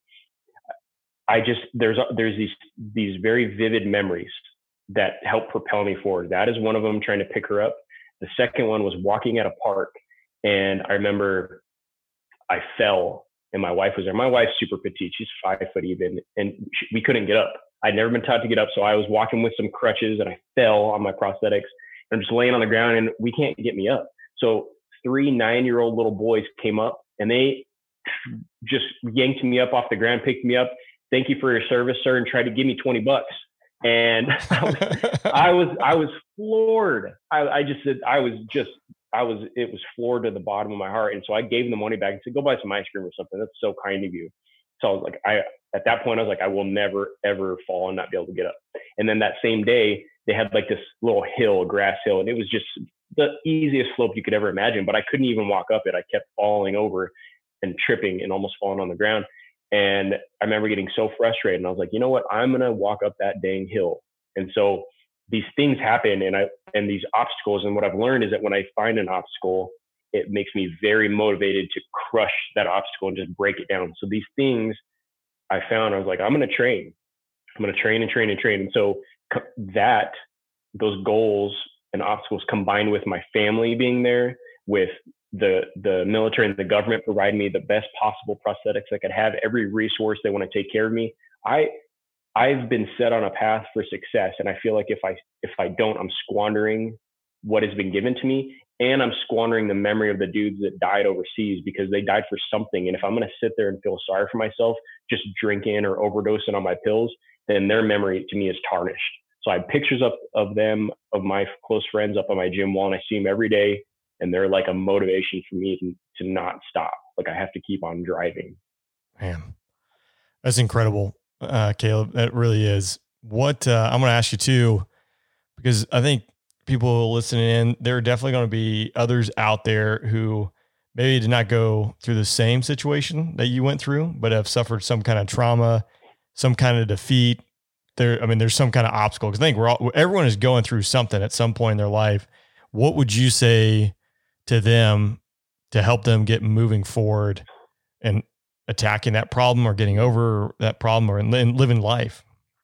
I just there's there's these these very vivid memories that help propel me forward. That is one of them, trying to pick her up. The second one was walking at a park, and I remember I fell, and my wife was there. My wife's super petite; she's five foot even, and she, we couldn't get up. I'd never been taught to get up, so I was walking with some crutches, and I fell on my prosthetics. I'm just laying on the ground and we can't get me up. So three nine-year-old little boys came up and they just yanked me up off the ground, picked me up. Thank you for your service, sir, and tried to give me twenty bucks. And I was, I was, I was floored. I, I just said, I was just, I was, it was floored to the bottom of my heart. And so I gave them the money back and said, go buy some ice cream or something. That's so kind of you. So I was like, I, at that point, I was like, I will never, ever fall and not be able to get up. And then that same day, they had like this little hill, a grass hill, and it was just the easiest slope you could ever imagine, but I couldn't even walk up it. I kept falling over and tripping and almost falling on the ground. And I remember getting so frustrated, and I was like, you know what? I'm going to walk up that dang hill. And so these things happen, and I, and these obstacles, and what I've learned is that when I find an obstacle, it makes me very motivated to crush that obstacle and just break it down. So these things I found, I was like, I'm going to train. I'm going to train and train and train. And so that, those goals and obstacles combined with my family being there, with the the military and the government providing me the best possible prosthetics I could have, every resource they want to take care of me. I I've been set on a path for success, and I feel like if I if I don't, I'm squandering what has been given to me, and I'm squandering the memory of the dudes that died overseas because they died for something. And if I'm going to sit there and feel sorry for myself, just drinking or overdosing on my pills, then their memory to me is tarnished. So I have pictures up of them, of my close friends up on my gym wall, and I see them every day, and they're like a motivation for me to, to not stop. Like I have to keep on driving. Man, that's incredible, uh, Caleb. That really is. What uh, I'm going to ask you too, because I think people listening in, there are definitely going to be others out there who maybe did not go through the same situation that you went through, but have suffered some kind of trauma, some kind of defeat. There, I mean, there's some kind of obstacle. Because I think we're all, everyone is going through something at some point in their life. What would you say to them to help them get moving forward and attacking that problem, or getting over that problem, or in, in living life?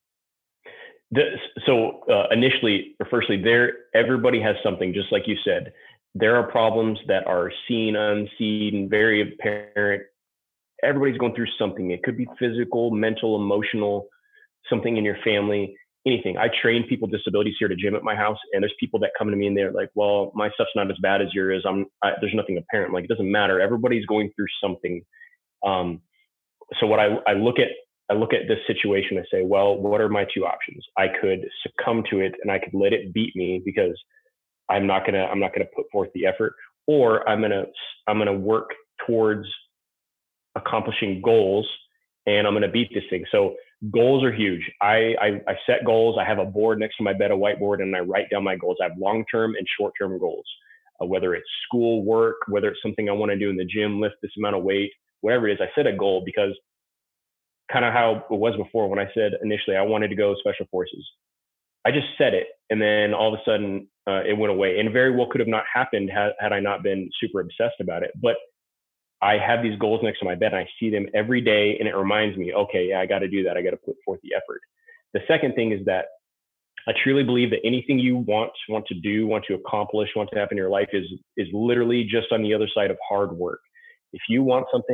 The, so uh, initially, or firstly, there, everybody has something, just like you said. There are problems that are seen, unseen, very apparent. Everybody's going through something. It could be physical, mental, emotional, something in your family, anything. I train people with disabilities here to gym at my house, and there's people that come to me and they're like, well, my stuff's not as bad as yours. I'm, I, there's nothing apparent. I'm like, it doesn't matter. Everybody's going through something. Um, so what I, I look at, I look at this situation and say, well, what are my two options? I could succumb to it and I could let it beat me because I'm not going to, I'm not going to put forth the effort, or I'm going to, I'm going to work towards accomplishing goals, and I'm going to beat this thing. So goals are huge. I, I, I set goals. I have a board next to my bed, a whiteboard, and I write down my goals. I have long-term and short-term goals, uh, whether it's school, work, whether it's something I want to do in the gym, lift this amount of weight, whatever it is. I set a goal because kind of how it was before when I said initially I wanted to go special forces. I just said it, and then all of a sudden uh, it went away. And very well could have not happened had, had I not been super obsessed about it. But I have these goals next to my bed, and I see them every day, and it reminds me, okay, yeah, I got to do that. I got to put forth the effort. The second thing is that I truly believe that anything you want, want to do, want to accomplish, want to happen in your life is, is literally just on the other side of hard work. If you want something,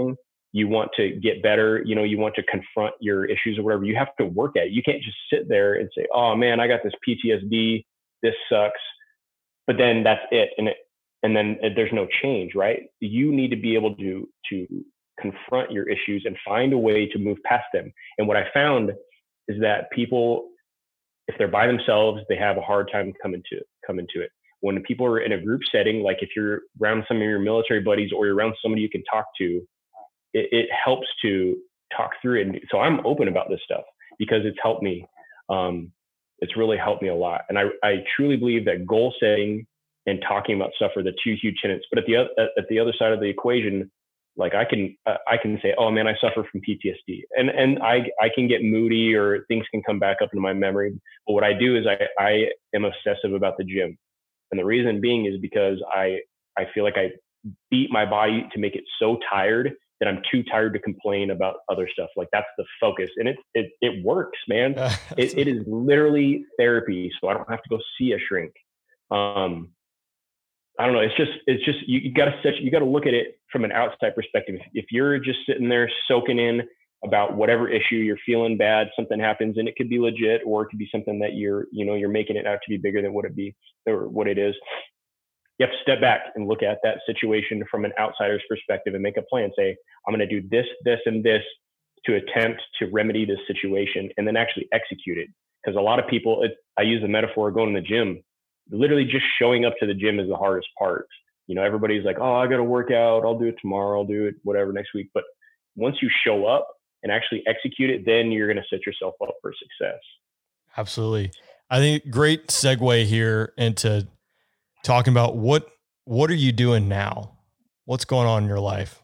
you want to get better, you know, you want to confront your issues or whatever, you have to work at it. You can't just sit there and say, oh man, I got this P T S D, this sucks. But then that's it. And it, and then there's no change, right? You need to be able to, to confront your issues and find a way to move past them. And what I found is that people, if they're by themselves, they have a hard time coming to coming to it. When people are in a group setting, like if you're around some of your military buddies or you're around somebody you can talk to, it, it helps to talk through it. And so I'm open about this stuff because it's helped me. Um, it's really helped me a lot. And I, I truly believe that goal setting and talking about stuff are the two huge tenets. But at the other, at the other side of the equation, like I can, uh, I can say, oh man, I suffer from P T S D, and and I, I can get moody or things can come back up into my memory. But what I do is I, I am obsessive about the gym, and the reason being is because I, I feel like I beat my body to make it so tired that I'm too tired to complain about other stuff. Like that's the focus, and it it it works, man. it it is literally therapy, so I don't have to go see a shrink. Um, I don't know. It's just, it's just, you, you gotta set, you gotta look at it from an outside perspective. If you're just sitting there soaking in about whatever issue you're feeling bad, something happens, and it could be legit, or it could be something that you're, you know, you're making it out to be bigger than what it be or what it is. You have to step back and look at that situation from an outsider's perspective and make a plan. Say, I'm going to do this, this, and this to attempt to remedy this situation, and then actually execute it. Because a lot of people, it, I use the metaphor of going to the gym. Literally just showing up to the gym is the hardest part. You know, everybody's like, oh, I got to work out. I'll do it tomorrow. I'll do it whatever next week. But once you show up and actually execute it, then you're going to set yourself up for success. Absolutely. I think great segue here into talking about what, what are you doing now? What's going on in your life?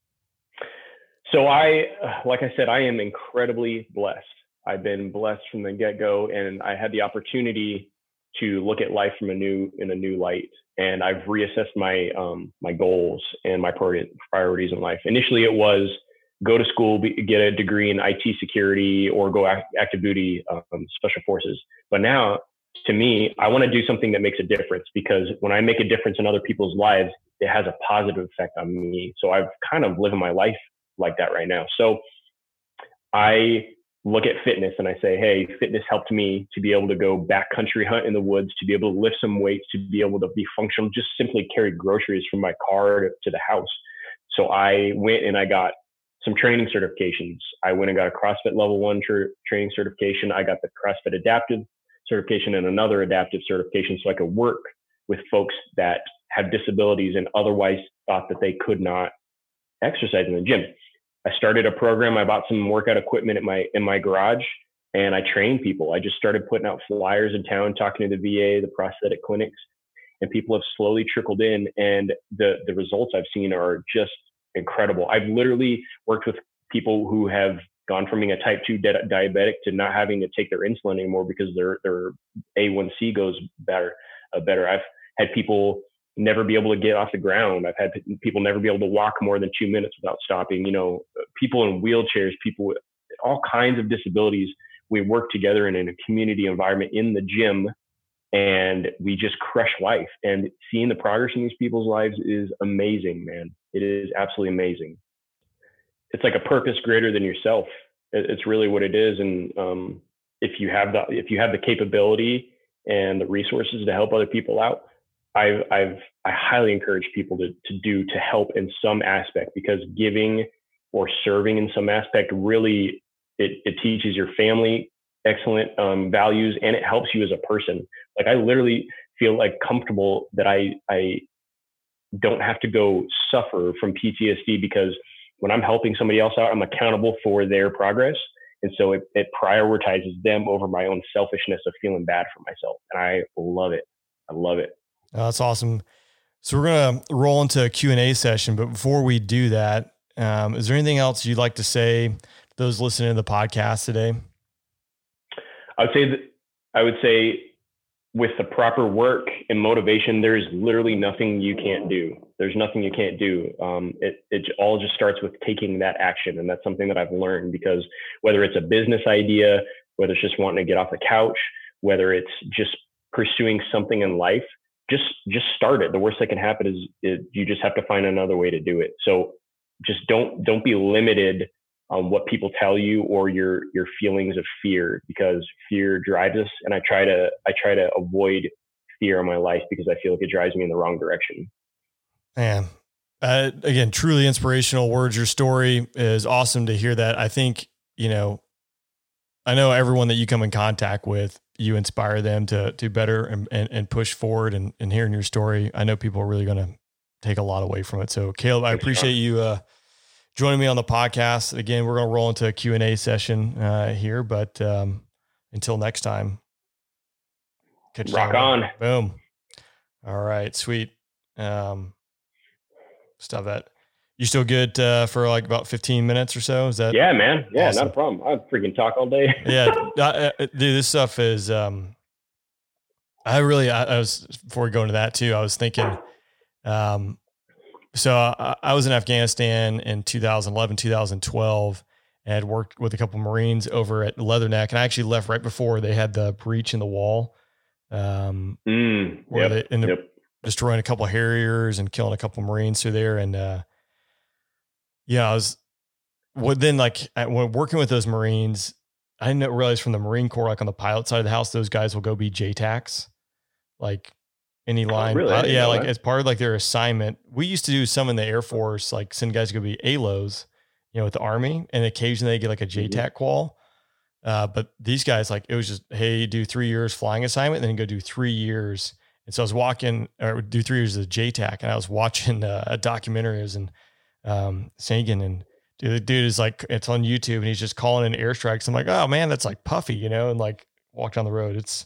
So I, like I said, I am incredibly blessed. I've been blessed from the get-go, and I had the opportunity to look at life from a new, in a new light. And I've reassessed my, um, my goals and my priorities in life. Initially it was go to school, be, get a degree in I T security, or go act, active duty, um, special forces. But now to me, I want to do something that makes a difference, because when I make a difference in other people's lives, it has a positive effect on me. So I've kind of living my life like that right now. So I look at fitness and I say, hey, fitness helped me to be able to go backcountry hunt in the woods, to be able to lift some weights, to be able to be functional, just simply carry groceries from my car to, to the house. So I went and I got some training certifications. I went and got a CrossFit level one tra- training certification. I got the CrossFit adaptive certification and another adaptive certification, so I could work with folks that have disabilities and otherwise thought that they could not exercise in the gym. I started a program. I bought some workout equipment in my in my garage, and I trained people. I just started putting out flyers in town, talking to the V A, the prosthetic clinics, and people have slowly trickled in. And the the results I've seen are just incredible. I've literally worked with people who have gone from being a type two di- diabetic to not having to take their insulin anymore because their their A one C goes better. Uh, better. I've had people never be able to get off the ground. I've had people never be able to walk more than two minutes without stopping. You know, people in wheelchairs, people with all kinds of disabilities. We work together in a community environment in the gym, and we just crush life. And seeing the progress in these people's lives is amazing, man. It is absolutely amazing. It's like a purpose greater than yourself. It's really what it is. And um, if you have the if you have the capability and the resources to help other people out, I've, I've, I highly encourage people to, to do, to help in some aspect, because giving or serving in some aspect really, it, it teaches your family excellent um, values, and it helps you as a person. Like I literally feel like comfortable that I, I don't have to go suffer from P T S D, because when I'm helping somebody else out, I'm accountable for their progress. And so it, it prioritizes them over my own selfishness of feeling bad for myself. And I love it. I love it. Oh, that's awesome. So we're going to roll into a Q and A session, but before we do that, um, is there anything else you'd like to say to those listening to the podcast today? I would say that I would say with the proper work and motivation, there's literally nothing you can't do. There's nothing you can't do. Um, it, it all just starts with taking that action. And that's something that I've learned, because whether it's a business idea, whether it's just wanting to get off the couch, whether it's just pursuing something in life, just, just start it. The worst that can happen is it, you just have to find another way to do it. So just don't don't be limited on what people tell you or your your feelings of fear, because fear drives us. And I try to I try to avoid fear in my life because I feel like it drives me in the wrong direction. Man, uh, again, truly inspirational words. Your story is awesome to hear that. I think, you know, I know everyone that you come in contact with, you inspire them to to better and, and, and push forward. And, and hearing your story, I know people are really going to take a lot away from it. So Caleb, I appreciate you uh, joining me on the podcast. Again, we're going to roll into a Q and A session uh, here, but um, until next time, catch rock on. Boom. All right, sweet. Um, stop that. You still good uh, for like about fifteen minutes or so? Is that? Yeah, man. Yeah, awesome? Not a problem. I freaking talk all day. yeah. Uh, dude, this stuff is, um, I really, I, I was, before we go into that too, I was thinking, um, so I, I was in Afghanistan in two thousand eleven, two thousand twelve, and had worked with a couple of Marines over at Leatherneck. And I actually left right before they had the breach in the wall, um, mm, where yep, they ended up yep. destroying a couple of Harriers and killing a couple of Marines through there. And, uh, yeah, I was, well, then like when working with those Marines, I didn't realize from the Marine Corps, like on the pilot side of the house, those guys will go be J TACs, like any line. Oh, really? Uh, yeah. Like that. as part of like their assignment, we used to do some in the Air Force, like send guys to go be A L Os, you know, with the Army, and occasionally they get like a J TAC mm-hmm. qual. Uh, but these guys, like it was just, hey, do three years flying assignment, and then go do three years. And so I was walking or do three years of J TAC, and I was watching uh, a documentary. It was in um, Sagan, and dude, the dude is like, it's on YouTube, and he's just calling in airstrikes. I'm like, oh man, that's like puffy, you know, and like walk down the road. It's,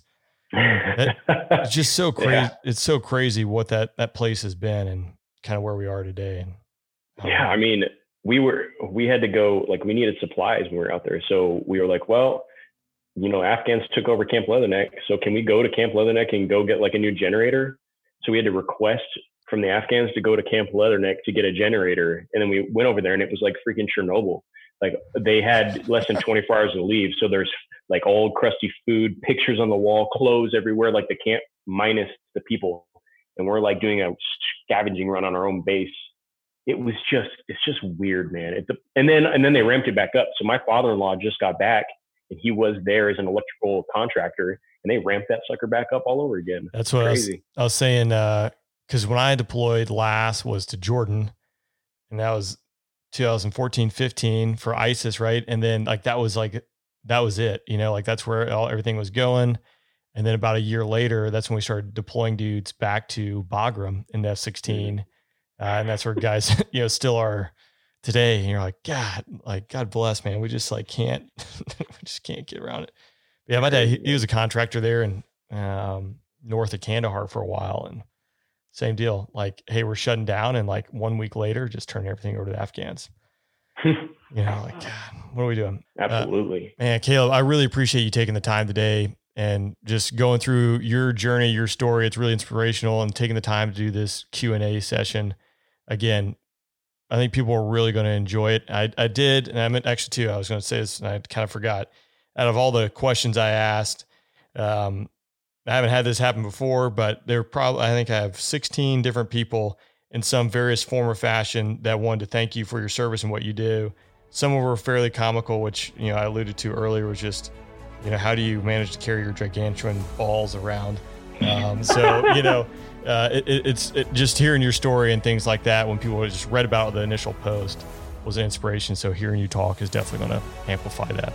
it, it's just so crazy. Yeah. It's so crazy what that, that place has been and kind of where we are today. And um, yeah, I mean, we were, we had to go, like we needed supplies when we were out there. So we were like, well, you know, Afghans took over Camp Leatherneck. So can we go to Camp Leatherneck and go get like a new generator? So we had to request from the Afghans to go to Camp Leatherneck to get a generator. And then we went over there and it was like freaking Chernobyl. Like they had less than twenty-four hours to leave. So there's like old crusty food, pictures on the wall, clothes everywhere, like the camp minus the people. And we're like doing a scavenging run on our own base. It was just, it's just weird, man. It, and then, and then they ramped it back up. So my father-in-law just got back and he was there as an electrical contractor, and they ramped that sucker back up all over again. That's what crazy. I was, I was saying, uh, because when I deployed last was to Jordan, and that was two thousand fourteen, fifteen for ISIS, right? And then like that was like that was it, you know, like that's where all, everything was going. And then about a year later, that's when we started deploying dudes back to Bagram in F sixteen, uh, and that's where guys, you know, still are today. And you're like, God, like God bless, man. We just like can't, we just can't get around it. But yeah, my dad, he, he was a contractor there in um, north of Kandahar for a while, and same deal. Like, hey, we're shutting down, and like one week later, just turn everything over to the Afghans. You know, like, God, what are we doing? Absolutely. Uh, man, Caleb, I really appreciate you taking the time today and just going through your journey, your story. It's really inspirational, and taking the time to do this Q and A session. Again, I think people are really going to enjoy it. I, I did, and I meant actually too, I was going to say this and I kind of forgot. Out of all the questions I asked, um, I haven't had this happen before, but there probably, I think I have sixteen different people in some various form or fashion that wanted to thank you for your service and what you do. Some of them were fairly comical, which, you know, I alluded to earlier, was just, you know, how do you manage to carry your gargantuan balls around? Um, so, you know, uh, it, it's it, just hearing your story and things like that when people just read about the initial post was an inspiration. So hearing you talk is definitely going to amplify that.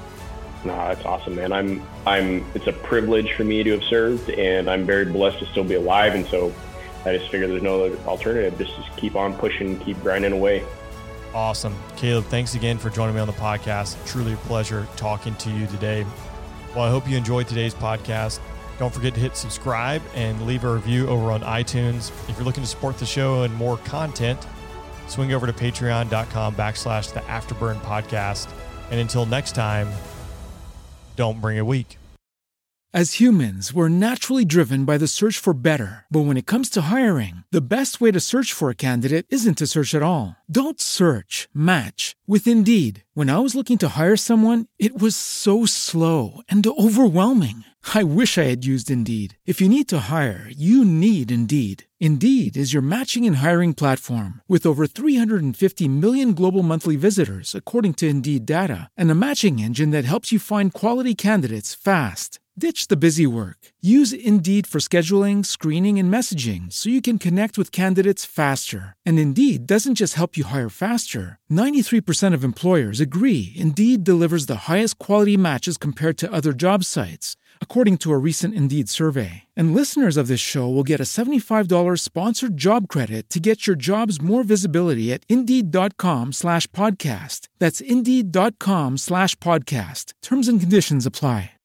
No, that's awesome, man. I'm, I'm, it's a privilege for me to have served, and I'm very blessed to still be alive. And so I just figured there's no other alternative. Just, just keep on pushing, keep grinding away. Awesome. Caleb, thanks again for joining me on the podcast. Truly a pleasure talking to you today. Well, I hope you enjoyed today's podcast. Don't forget to hit subscribe and leave a review over on iTunes. If you're looking to support the show and more content, swing over to patreon.com backslash the Afterburn podcast. And until next time, don't bring a week. As humans, we're naturally driven by the search for better. But when it comes to hiring, the best way to search for a candidate isn't to search at all. Don't search, match with Indeed. When I was looking to hire someone, it was so slow and overwhelming. I wish I had used Indeed. If you need to hire, you need Indeed. Indeed is your matching and hiring platform with over three hundred fifty million global monthly visitors, according to Indeed data, and a matching engine that helps you find quality candidates fast. Ditch the busy work. Use Indeed for scheduling, screening, and messaging so you can connect with candidates faster. And Indeed doesn't just help you hire faster. ninety-three percent of employers agree Indeed delivers the highest quality matches compared to other job sites, according to a recent Indeed survey. And listeners of this show will get a seventy-five dollars sponsored job credit to get your jobs more visibility at Indeed.com slash podcast. That's Indeed.com slash podcast. Terms and conditions apply.